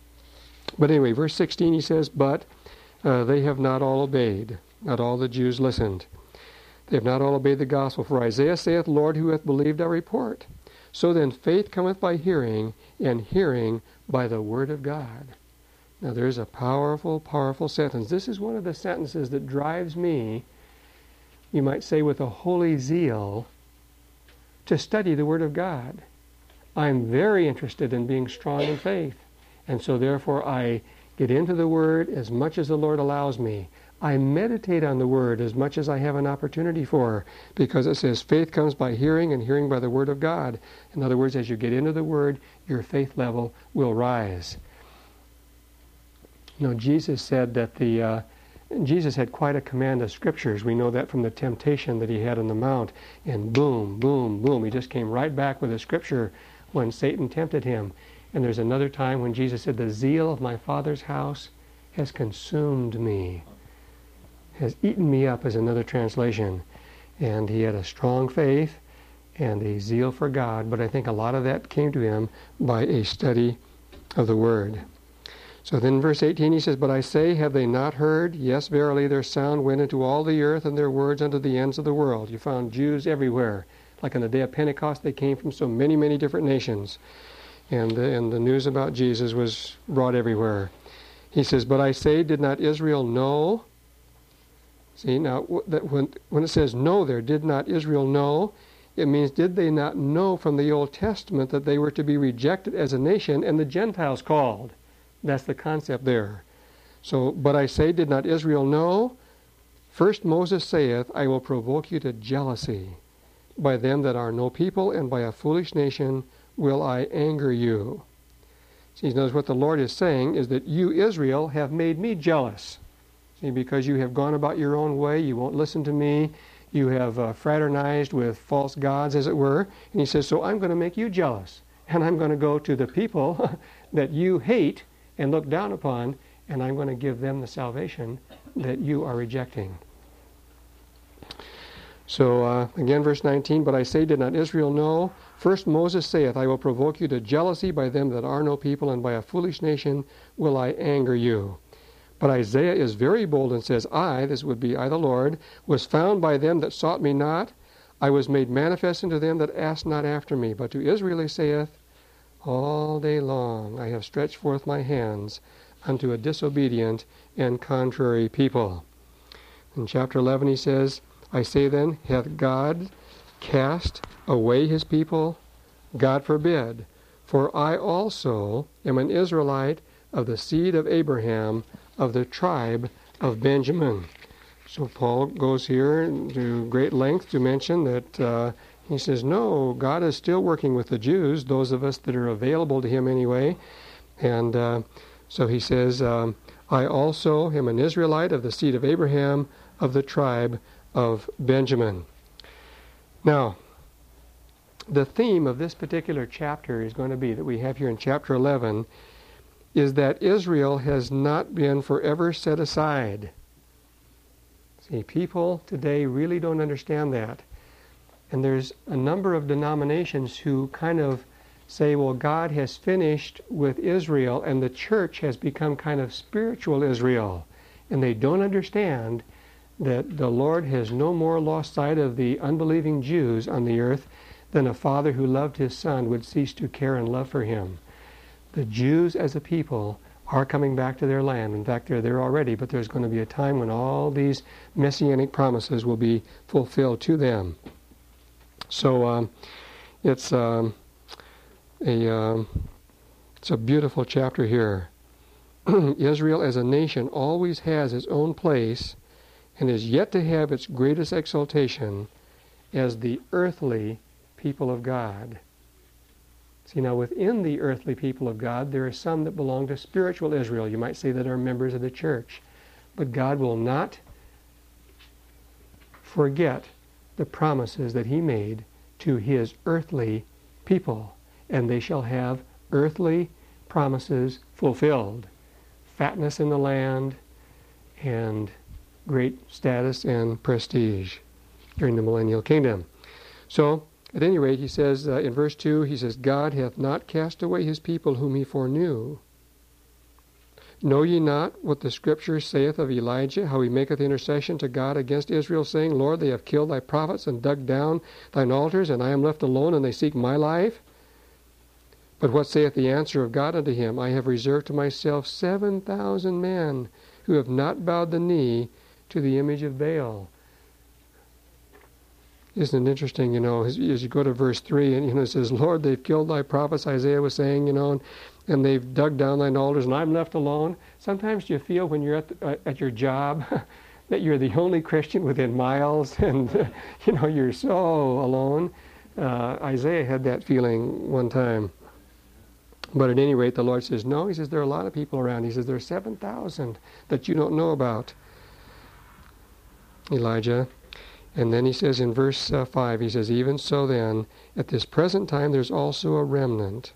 But anyway, verse sixteen, he says, but uh, they have not all obeyed. Not all the Jews listened. They have not all obeyed the gospel. For Isaiah saith, Lord, who hath believed our report? So then faith cometh by hearing, and hearing by the word of God. Now there's a powerful, powerful sentence. This is one of the sentences that drives me, you might say with a holy zeal, to study the word of God. I'm very interested in being strong in faith. And so therefore I get into the Word as much as the Lord allows me. I meditate on the Word as much as I have an opportunity for, because it says faith comes by hearing, and hearing by the Word of God. In other words, as you get into the Word, your faith level will rise. You know, Jesus said that the uh, Jesus had quite a command of Scriptures. We know that from the temptation that he had on the Mount. And boom, boom, boom, he just came right back with a Scripture when Satan tempted him. And there's another time when Jesus said, the zeal of my Father's house has consumed me, has eaten me up, is another translation. And he had a strong faith and a zeal for God, but I think a lot of that came to him by a study of the Word. So then in verse eighteen he says, but I say, have they not heard? Yes, verily, their sound went into all the earth, and their words unto the ends of the world. You found Jews everywhere. Like on the day of Pentecost, they came from so many, many different nations. And, uh, and the news about Jesus was brought everywhere. He says, but I say, did not Israel know? See, now, that when, when it says know there, did not Israel know? It means, did they not know from the Old Testament that they were to be rejected as a nation and the Gentiles called? That's the concept there. So, but I say, did not Israel know? First Moses saith, I will provoke you to jealousy. By them that are no people, and by a foolish nation will I anger you. See, notice what the Lord is saying is that you, Israel, have made me jealous. See, because you have gone about your own way, you won't listen to me, you have uh, fraternized with false gods, as it were. And he says, so I'm going to make you jealous. And I'm going to go to the people that you hate and look down upon, and I'm going to give them the salvation that you are rejecting. So, uh, again, verse nineteen, but I say, did not Israel know? First Moses saith, I will provoke you to jealousy by them that are no people, and by a foolish nation will I anger you. But Isaiah is very bold and says, I, this would be I the Lord, was found by them that sought me not. I was made manifest unto them that asked not after me. But to Israel he saith, all day long I have stretched forth my hands unto a disobedient and contrary people. In chapter eleven he says, I say then, hath God cast away his people? God forbid. For I also am an Israelite of the seed of Abraham, of the tribe of Benjamin. So Paul goes here to great length to mention that uh, he says, no, God is still working with the Jews, those of us that are available to him anyway. And uh, so he says, um, I also am an Israelite of the seed of Abraham, of the tribe of Benjamin. Now, the theme of this particular chapter is going to be that we have here in chapter eleven is that Israel has not been forever set aside. See, people today really don't understand that. And there's a number of denominations who kind of say, well, God has finished with Israel and the church has become kind of spiritual Israel. And they don't understand that the Lord has no more lost sight of the unbelieving Jews on the earth than a father who loved his son would cease to care and love for him. The Jews as a people are coming back to their land. In fact, they're there already, but there's going to be a time when all these messianic promises will be fulfilled to them. So um, it's um, a um, it's a beautiful chapter here. Israel as a nation always has its own place and is yet to have its greatest exaltation as the earthly people of God. See, now within the earthly people of God, there are some that belong to spiritual Israel. You might say that are members of the church. But God will not forget the promises that he made to his earthly people. And they shall have earthly promises fulfilled. Fatness in the land and great status and prestige during the millennial kingdom. So, at any rate, he says uh, in verse two, he says, God hath not cast away his people whom he foreknew. Know ye not what the Scripture saith of Elijah, how he maketh intercession to God against Israel, saying, Lord, they have killed thy prophets and dug down thine altars, and I am left alone, and they seek my life? But what saith the answer of God unto him? I have reserved to myself seven thousand men who have not bowed the knee to the image of Baal. Isn't it interesting, you know, as, as you go to verse three, and you know, it says, Lord, they've killed thy prophets, Isaiah was saying, you know, and, and they've dug down thine altars, and I'm left alone. Sometimes you feel when you're at, the, uh, at your job that you're the only Christian within miles, and, uh, you know, you're so alone. Uh, Isaiah had that feeling one time. But at any rate, the Lord says, no, he says, there are a lot of people around. He says, there are seven thousand that you don't know about, Elijah. And then he says in verse uh, five, he says, even so then, at this present time there's also a remnant.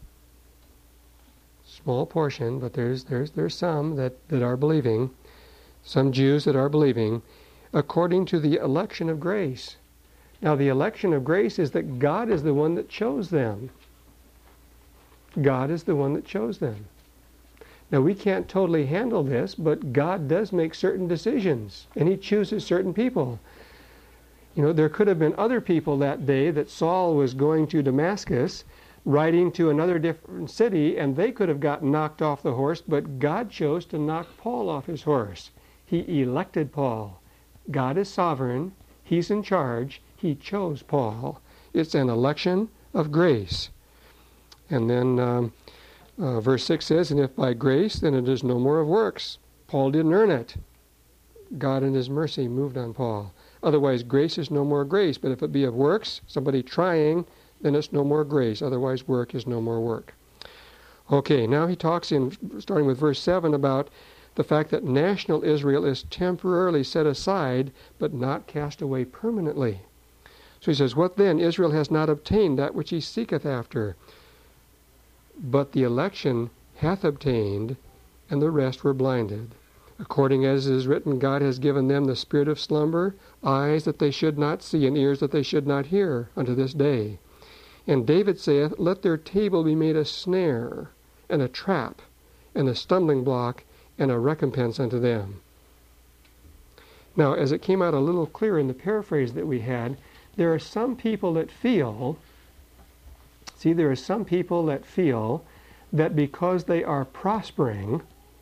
Small portion, but there's there's there's some that, that are believing, some Jews that are believing, according to the election of grace. Now the election of grace is that God is the one that chose them. God is the one that chose them. Now we can't totally handle this, but God does make certain decisions, and he chooses certain people. You know, there could have been other people that day that Saul was going to Damascus, riding to another different city, and they could have gotten knocked off the horse, but God chose to knock Paul off his horse. He elected Paul. God is sovereign. He's in charge. He chose Paul. It's an election of grace. And then um, uh, verse six says, and if by grace, then it is no more of works. Paul didn't earn it. God in his mercy moved on Paul. Otherwise, grace is no more grace. But if it be of works, somebody trying, then it's no more grace. Otherwise, work is no more work. Okay, now he talks in, starting with verse seven, about the fact that national Israel is temporarily set aside, but not cast away permanently. So he says, what then? Israel has not obtained that which he seeketh after. But the election hath obtained, and the rest were blinded. According as it is written, God has given them the spirit of slumber, eyes that they should not see, and ears that they should not hear, unto this day. And David saith, let their table be made a snare, and a trap, and a stumbling block, and a recompense unto them. Now, as it came out a little clearer in the paraphrase that we had, there are some people that feel, see, there are some people that feel that because they are prospering,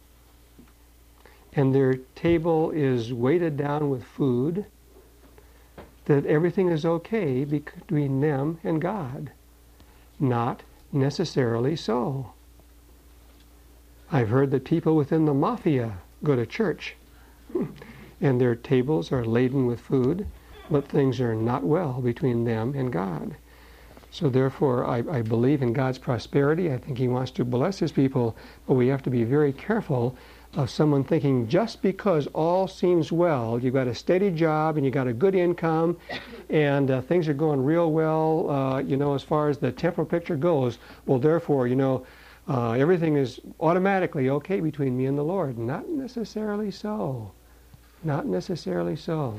and their table is weighted down with food, that everything is okay between them and God. Not necessarily so. I've heard that people within the mafia go to church, and their tables are laden with food, but things are not well between them and God. So therefore, I, I believe in God's prosperity. I think He wants to bless His people, but we have to be very careful of someone thinking just because all seems well, you've got a steady job and you got a good income and uh, things are going real well, uh, you know, as far as the temporal picture goes, well, therefore, you know, uh, everything is automatically okay between me and the Lord. Not necessarily so. Not necessarily so.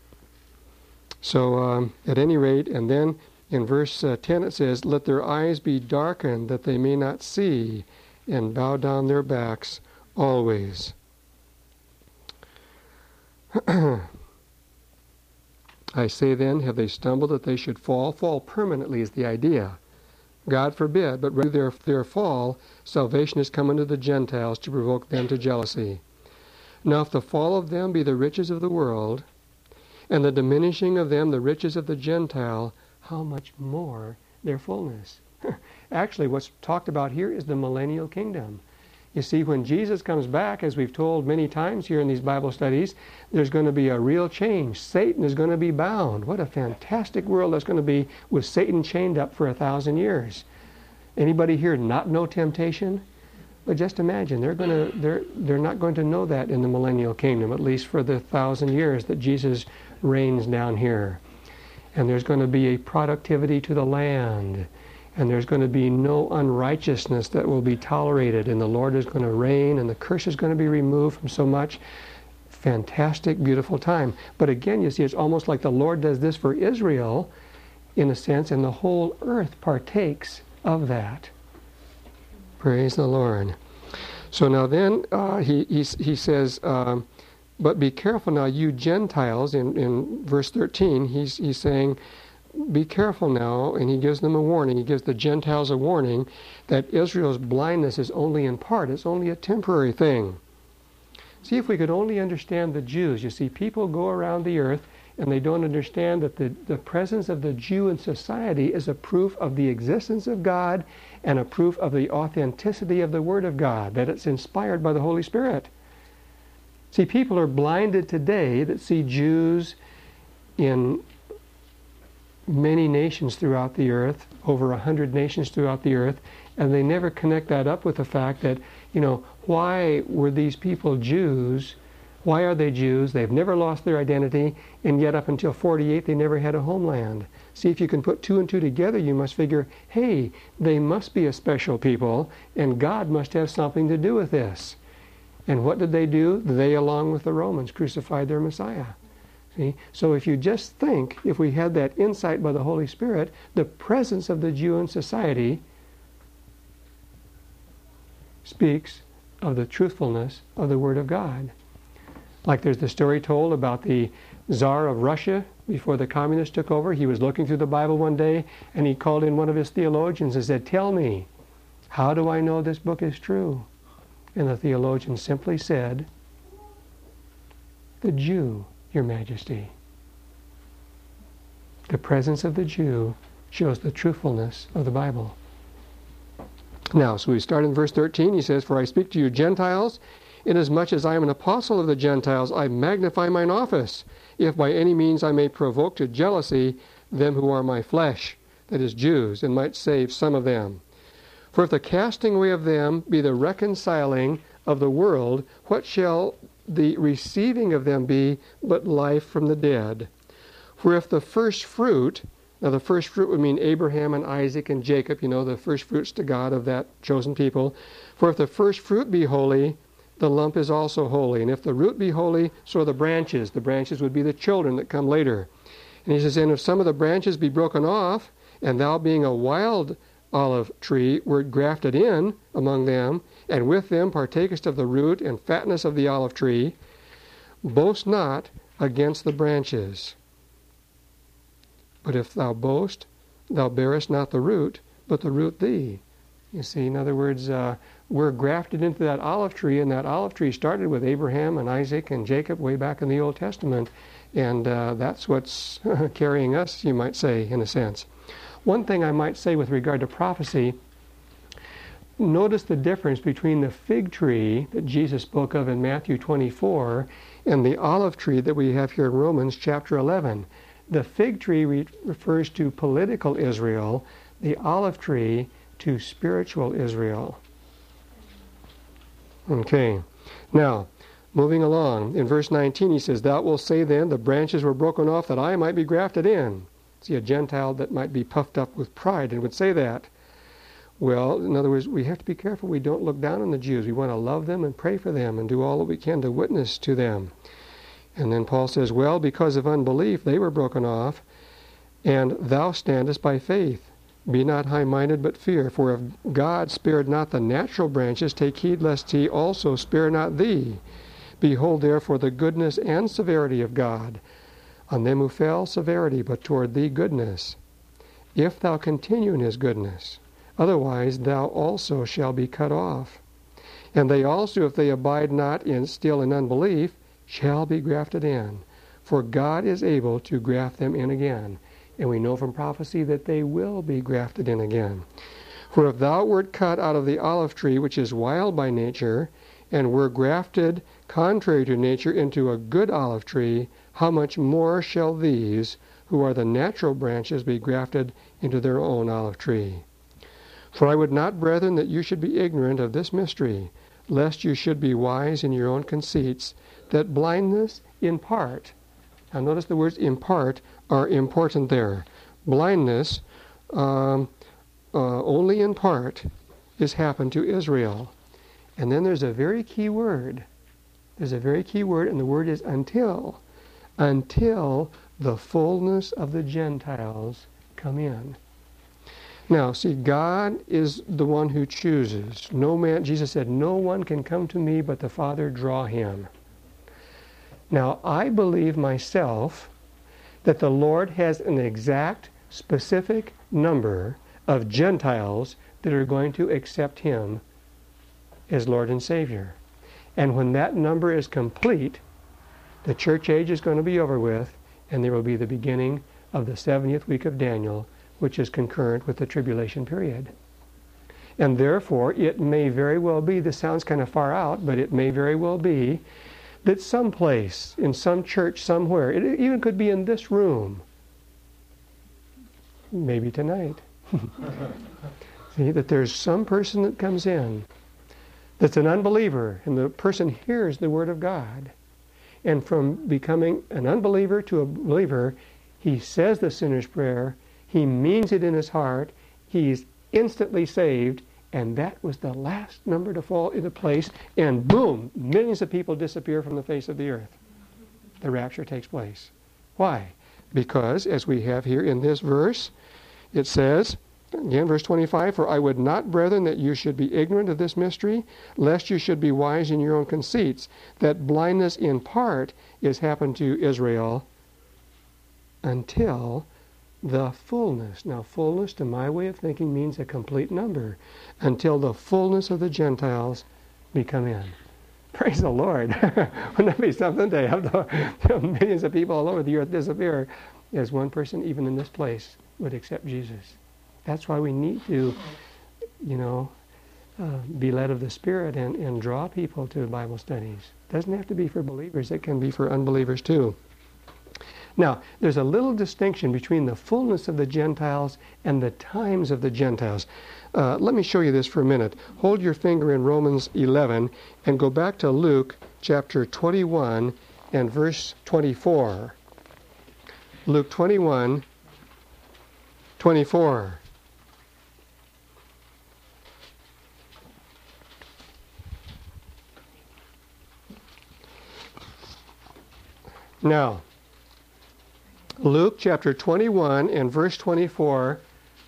So, um, at any rate, and then in verse uh, ten it says, let their eyes be darkened that they may not see, and bow down their backs always. I say then, have they stumbled that they should fall? Fall permanently is the idea. God forbid, but rather their, their fall, salvation is come unto the Gentiles to provoke them to jealousy. Now if the fall of them be the riches of the world, and the diminishing of them the riches of the Gentile, how much more their fullness? Actually, what's talked about here is the millennial kingdom. You see, when Jesus comes back, as we've told many times here in these Bible studies, there's going to be a real change. Satan is going to be bound. What a fantastic world that's going to be with Satan chained up for a thousand years. Anybody here not know temptation? But just imagine, they're going to they're they're not going to know that in the millennial kingdom, at least for the thousand years that Jesus reigns down here. And there's going to be a productivity to the land. And there's going to be no unrighteousness that will be tolerated. And the Lord is going to reign, and the curse is going to be removed from so much. Fantastic, beautiful time. But again, you see, it's almost like the Lord does this for Israel, in a sense, and the whole earth partakes of that. Praise the Lord. So now then, uh, he, he, he says, um, but be careful now, you Gentiles, in, in verse thirteen, he's, he's saying, be careful now, and he gives them a warning. He gives the Gentiles a warning that Israel's blindness is only in part. It's only a temporary thing. See, if we could only understand the Jews. You see, people go around the earth and they don't understand that the, the presence of the Jew in society is a proof of the existence of God and a proof of the authenticity of the Word of God, that it's inspired by the Holy Spirit. See, people are blinded today that see Jews in many nations throughout the earth, over a hundred nations throughout the earth, and they never connect that up with the fact that, you know, why were these people Jews? Why are they Jews? They've never lost their identity, and yet up until forty-eight they never had a homeland. See, if you can put two and two together, you must figure, hey, they must be a special people, and God must have something to do with this. And what did they do? They, along with the Romans, crucified their Messiah. See? So if you just think, if we had that insight by the Holy Spirit, the presence of the Jew in society speaks of the truthfulness of the Word of God. Like there's the story told about the Tsar of Russia before the communists took over. He was looking through the Bible one day, and he called in one of his theologians and said, "Tell me, how do I know this book is true?" And the theologian simply said, "The Jew, Your Majesty." The presence of the Jew shows the truthfulness of the Bible. Now, so we start in verse thirteen. He says, "For I speak to you Gentiles, inasmuch as I am an apostle of the Gentiles, I magnify mine office, if by any means I may provoke to jealousy them who are my flesh," that is, Jews, "and might save some of them. For if the casting away of them be the reconciling of the world, what shall the receiving of them be but life from the dead? For if the first fruit," now the first fruit would mean Abraham and Isaac and Jacob, you know, the first fruits to God of that chosen people. "For if the first fruit be holy, the lump is also holy. And if the root be holy, so are the branches." The branches would be the children that come later. And he says, "And if some of the branches be broken off, and thou being a wild olive tree wert grafted in among them, and with them partakest of the root and fatness of the olive tree, boast not against the branches. But if thou boast, thou bearest not the root, but the root thee." You see, in other words, uh, we're grafted into that olive tree, and that olive tree started with Abraham and Isaac and Jacob way back in the Old Testament, and uh, that's what's carrying us, you might say, in a sense. One thing I might say with regard to prophecy, notice the difference between the fig tree that Jesus spoke of in Matthew twenty-four and the olive tree that we have here in Romans chapter eleven. The fig tree re- refers to political Israel, the olive tree to spiritual Israel. Okay, now, moving along, in verse nineteen he says, "Thou wilt say then, the branches were broken off that I might be grafted in." See, a Gentile that might be puffed up with pride and would say that. Well, in other words, we have to be careful we don't look down on the Jews. We want to love them and pray for them and do all that we can to witness to them. And then Paul says, "Well, because of unbelief they were broken off, and thou standest by faith. Be not high-minded, but fear. For if God spared not the natural branches, take heed lest he also spare not thee. Behold therefore the goodness and severity of God. On them who fell, severity, but toward thee goodness. If thou continue in his goodness, otherwise thou also shalt be cut off. And they also, if they abide not in still in unbelief, shall be grafted in. For God is able to graft them in again. And we know from prophecy that they will be grafted in again. For if thou wert cut out of the olive tree, which is wild by nature, and were grafted contrary to nature into a good olive tree, how much more shall these, who are the natural branches, be grafted into their own olive tree? For I would not, brethren, that you should be ignorant of this mystery, lest you should be wise in your own conceits, that blindness in part," now notice the words "in part" are important there. Blindness, um, uh, only in part, is happened to Israel. And then there's a very key word. There's a very key word, and the word is until. Until the fullness of the Gentiles come in. Now, see, God is the one who chooses. No man, Jesus said, "No one can come to me but the Father draw him." Now, I believe myself that the Lord has an exact, specific number of Gentiles that are going to accept him as Lord and Savior. And when that number is complete, the church age is going to be over with, and there will be the beginning of the seventieth week of Daniel, which is concurrent with the tribulation period. And therefore, it may very well be, this sounds kind of far out, but it may very well be that someplace, in some church somewhere, it even could be in this room, maybe tonight, see, that there's some person that comes in that's an unbeliever, and the person hears the Word of God. And from becoming an unbeliever to a believer, he says the sinner's prayer, he means it in his heart, he's instantly saved, and that was the last number to fall into place, and boom, millions of people disappear from the face of the earth. The rapture takes place. Why? Because, as we have here in this verse, it says, again, verse twenty-five, "For I would not, brethren, that you should be ignorant of this mystery, lest you should be wise in your own conceits, that blindness in part is happened to Israel until the fullness. Now, fullness, to my way of thinking, means a complete number. Until the fullness of the Gentiles be come in. Praise the Lord. Wouldn't that be something to have the, the millions of people all over the earth disappear as one person, even in this place, would accept Jesus? That's why we need to, you know, uh, be led of the Spirit and, and draw people to Bible studies. It doesn't have to be for believers. It can be for unbelievers too. Now, there's a little distinction between the fullness of the Gentiles and the times of the Gentiles. Uh, let me show you this for a minute. Hold your finger in Romans eleven and go back to Luke chapter twenty-one and verse twenty-four. Luke twenty-one, twenty-four. Now, Luke chapter twenty-one and verse twenty-four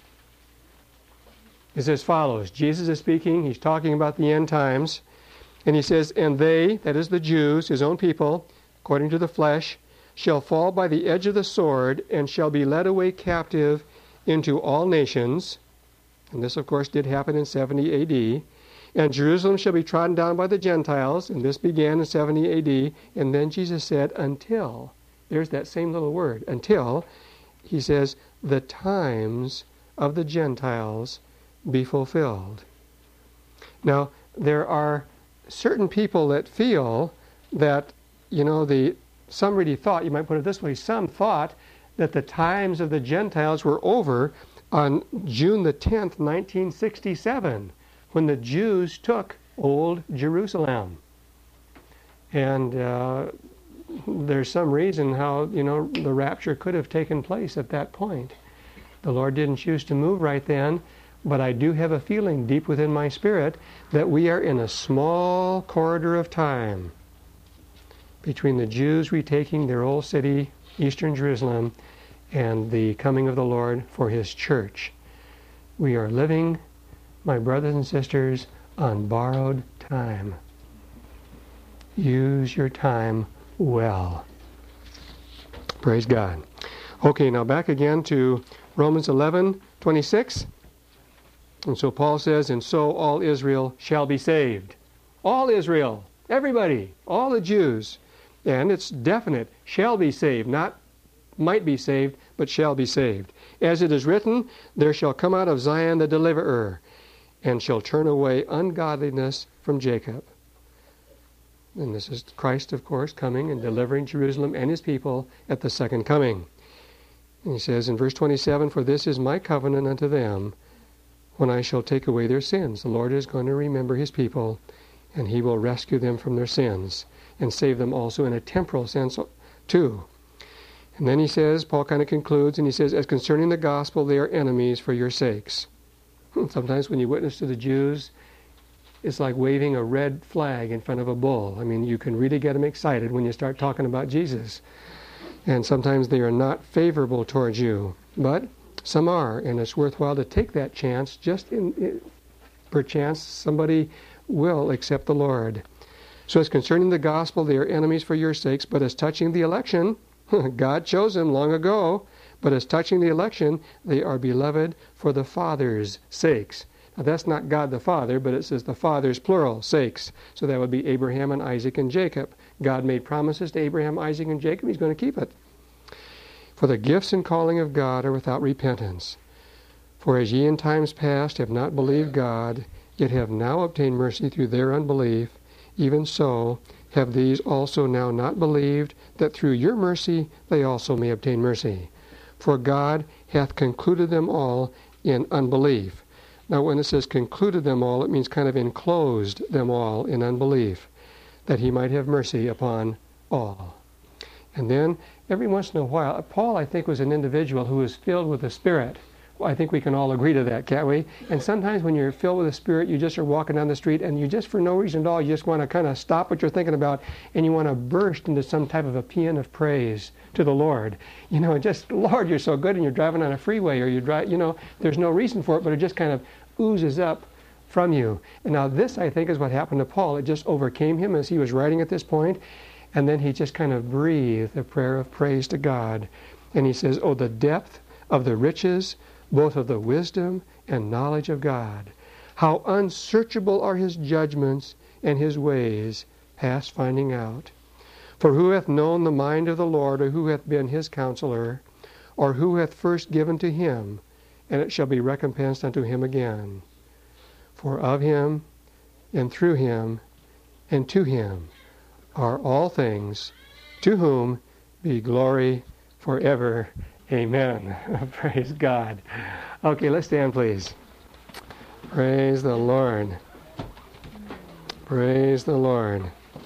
is as follows. Jesus is speaking. He's talking about the end times. And he says, "And they," that is the Jews, his own people, according to the flesh, "shall fall by the edge of the sword and shall be led away captive into all nations." And this, of course, did happen in seventy A D. "And Jerusalem shall be trodden down by the Gentiles." And this began in seventy A D. And then Jesus said, "Until." There's that same little word, until, he says, "the times of the Gentiles be fulfilled." Now, there are certain people that feel that, you know, the some really thought, you might put it this way, some thought that the times of the Gentiles were over on June the tenth, nineteen sixty-seven, when the Jews took Old Jerusalem. And uh, there's some reason how, you know, the rapture could have taken place at that point. The Lord didn't choose to move right then, but I do have a feeling deep within my spirit that we are in a small corridor of time between the Jews retaking their old city, eastern Jerusalem, and the coming of the Lord for His church. We are living, my brothers and sisters, on borrowed time. Use your time well. Praise God. Okay, now back again to Romans eleven, twenty-six. And so Paul says, "And so all Israel shall be saved." All Israel, everybody, all the Jews. And it's definite, shall be saved, not might be saved, but shall be saved. "As it is written, there shall come out of Zion the deliverer, and shall turn away ungodliness from Jacob." And this is Christ, of course, coming and delivering Jerusalem and His people at the second coming. And he says in verse twenty-seven, "For this is my covenant unto them, when I shall take away their sins." The Lord is going to remember His people, and He will rescue them from their sins, and save them also in a temporal sense too. And then he says, Paul kind of concludes, and he says, "As concerning the gospel, they are enemies for your sakes." Sometimes when you witness to the Jews, it's like waving a red flag in front of a bull. I mean, you can really get them excited when you start talking about Jesus. And sometimes they are not favorable towards you. But some are, and it's worthwhile to take that chance. Just in, in perchance somebody will accept the Lord. "So as concerning the gospel, they are enemies for your sakes, but as touching the election," God chose them long ago, "but as touching the election, they are beloved for the Father's sakes." Now that's not God the Father, but it says the Father's plural, sakes. So that would be Abraham and Isaac and Jacob. God made promises to Abraham, Isaac, and Jacob. He's going to keep it. "For the gifts and calling of God are without repentance. For as ye in times past have not believed God, yet have now obtained mercy through their unbelief, even so have these also now not believed, that through your mercy they also may obtain mercy. For God hath concluded them all in unbelief." Now when it says concluded them all, it means kind of enclosed them all in unbelief, that He might have mercy upon all. And then every once in a while, Paul, I think, was an individual who was filled with the Spirit. Well, I think we can all agree to that, can't we? And sometimes when you're filled with the Spirit, you just are walking down the street and you just, for no reason at all, you just want to kind of stop what you're thinking about and you want to burst into some type of a paean of praise to the Lord. You know, just, Lord, you're so good, and you're driving on a freeway or you drive, you know, there's no reason for it, but it just kind of oozes up from you. And now this, I think, is what happened to Paul. It just overcame him as he was writing at this point, and then he just kind of breathed a prayer of praise to God. And he says, oh, the depth of the riches, both of the wisdom and knowledge of God. How unsearchable are his judgments and his ways, past finding out. For who hath known the mind of the Lord, or who hath been his counselor, or who hath first given to him, and it shall be recompensed unto him again? For of him, and through him, and to him are all things, to whom be glory forever. Amen. Praise God. Okay, let's stand, please. Praise the Lord. Praise the Lord.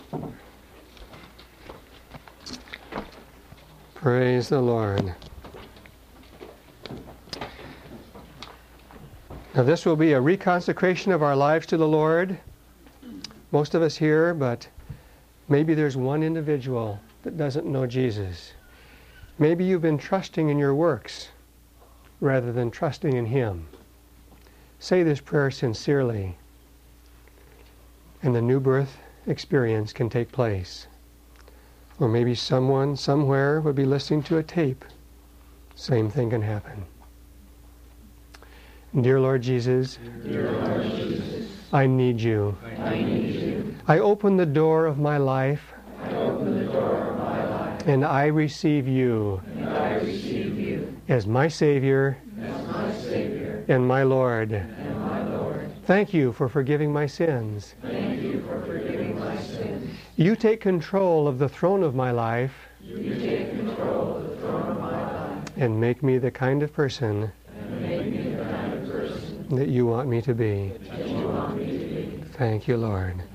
Praise the Lord. Now this will be a reconsecration of our lives to the Lord. Most of us here, but maybe there's one individual that doesn't know Jesus. Maybe you've been trusting in your works rather than trusting in Him. Say this prayer sincerely, and the new birth experience can take place. Or maybe someone somewhere would be listening to a tape. Same thing can happen. Dear Lord Jesus, Dear Lord Jesus, I need you. I need you. I open the door of my life, I open the door of my life, and I receive you and I receive you as my Savior as my Savior and my Lord. and my Lord. Thank you for forgiving my sins. Thank you for forgiving my sins. You take control of the throne of my life You take control of the throne of my life and make me the kind of person and make me the kind of person that you want me to be. that you want me to be. Thank you, Lord.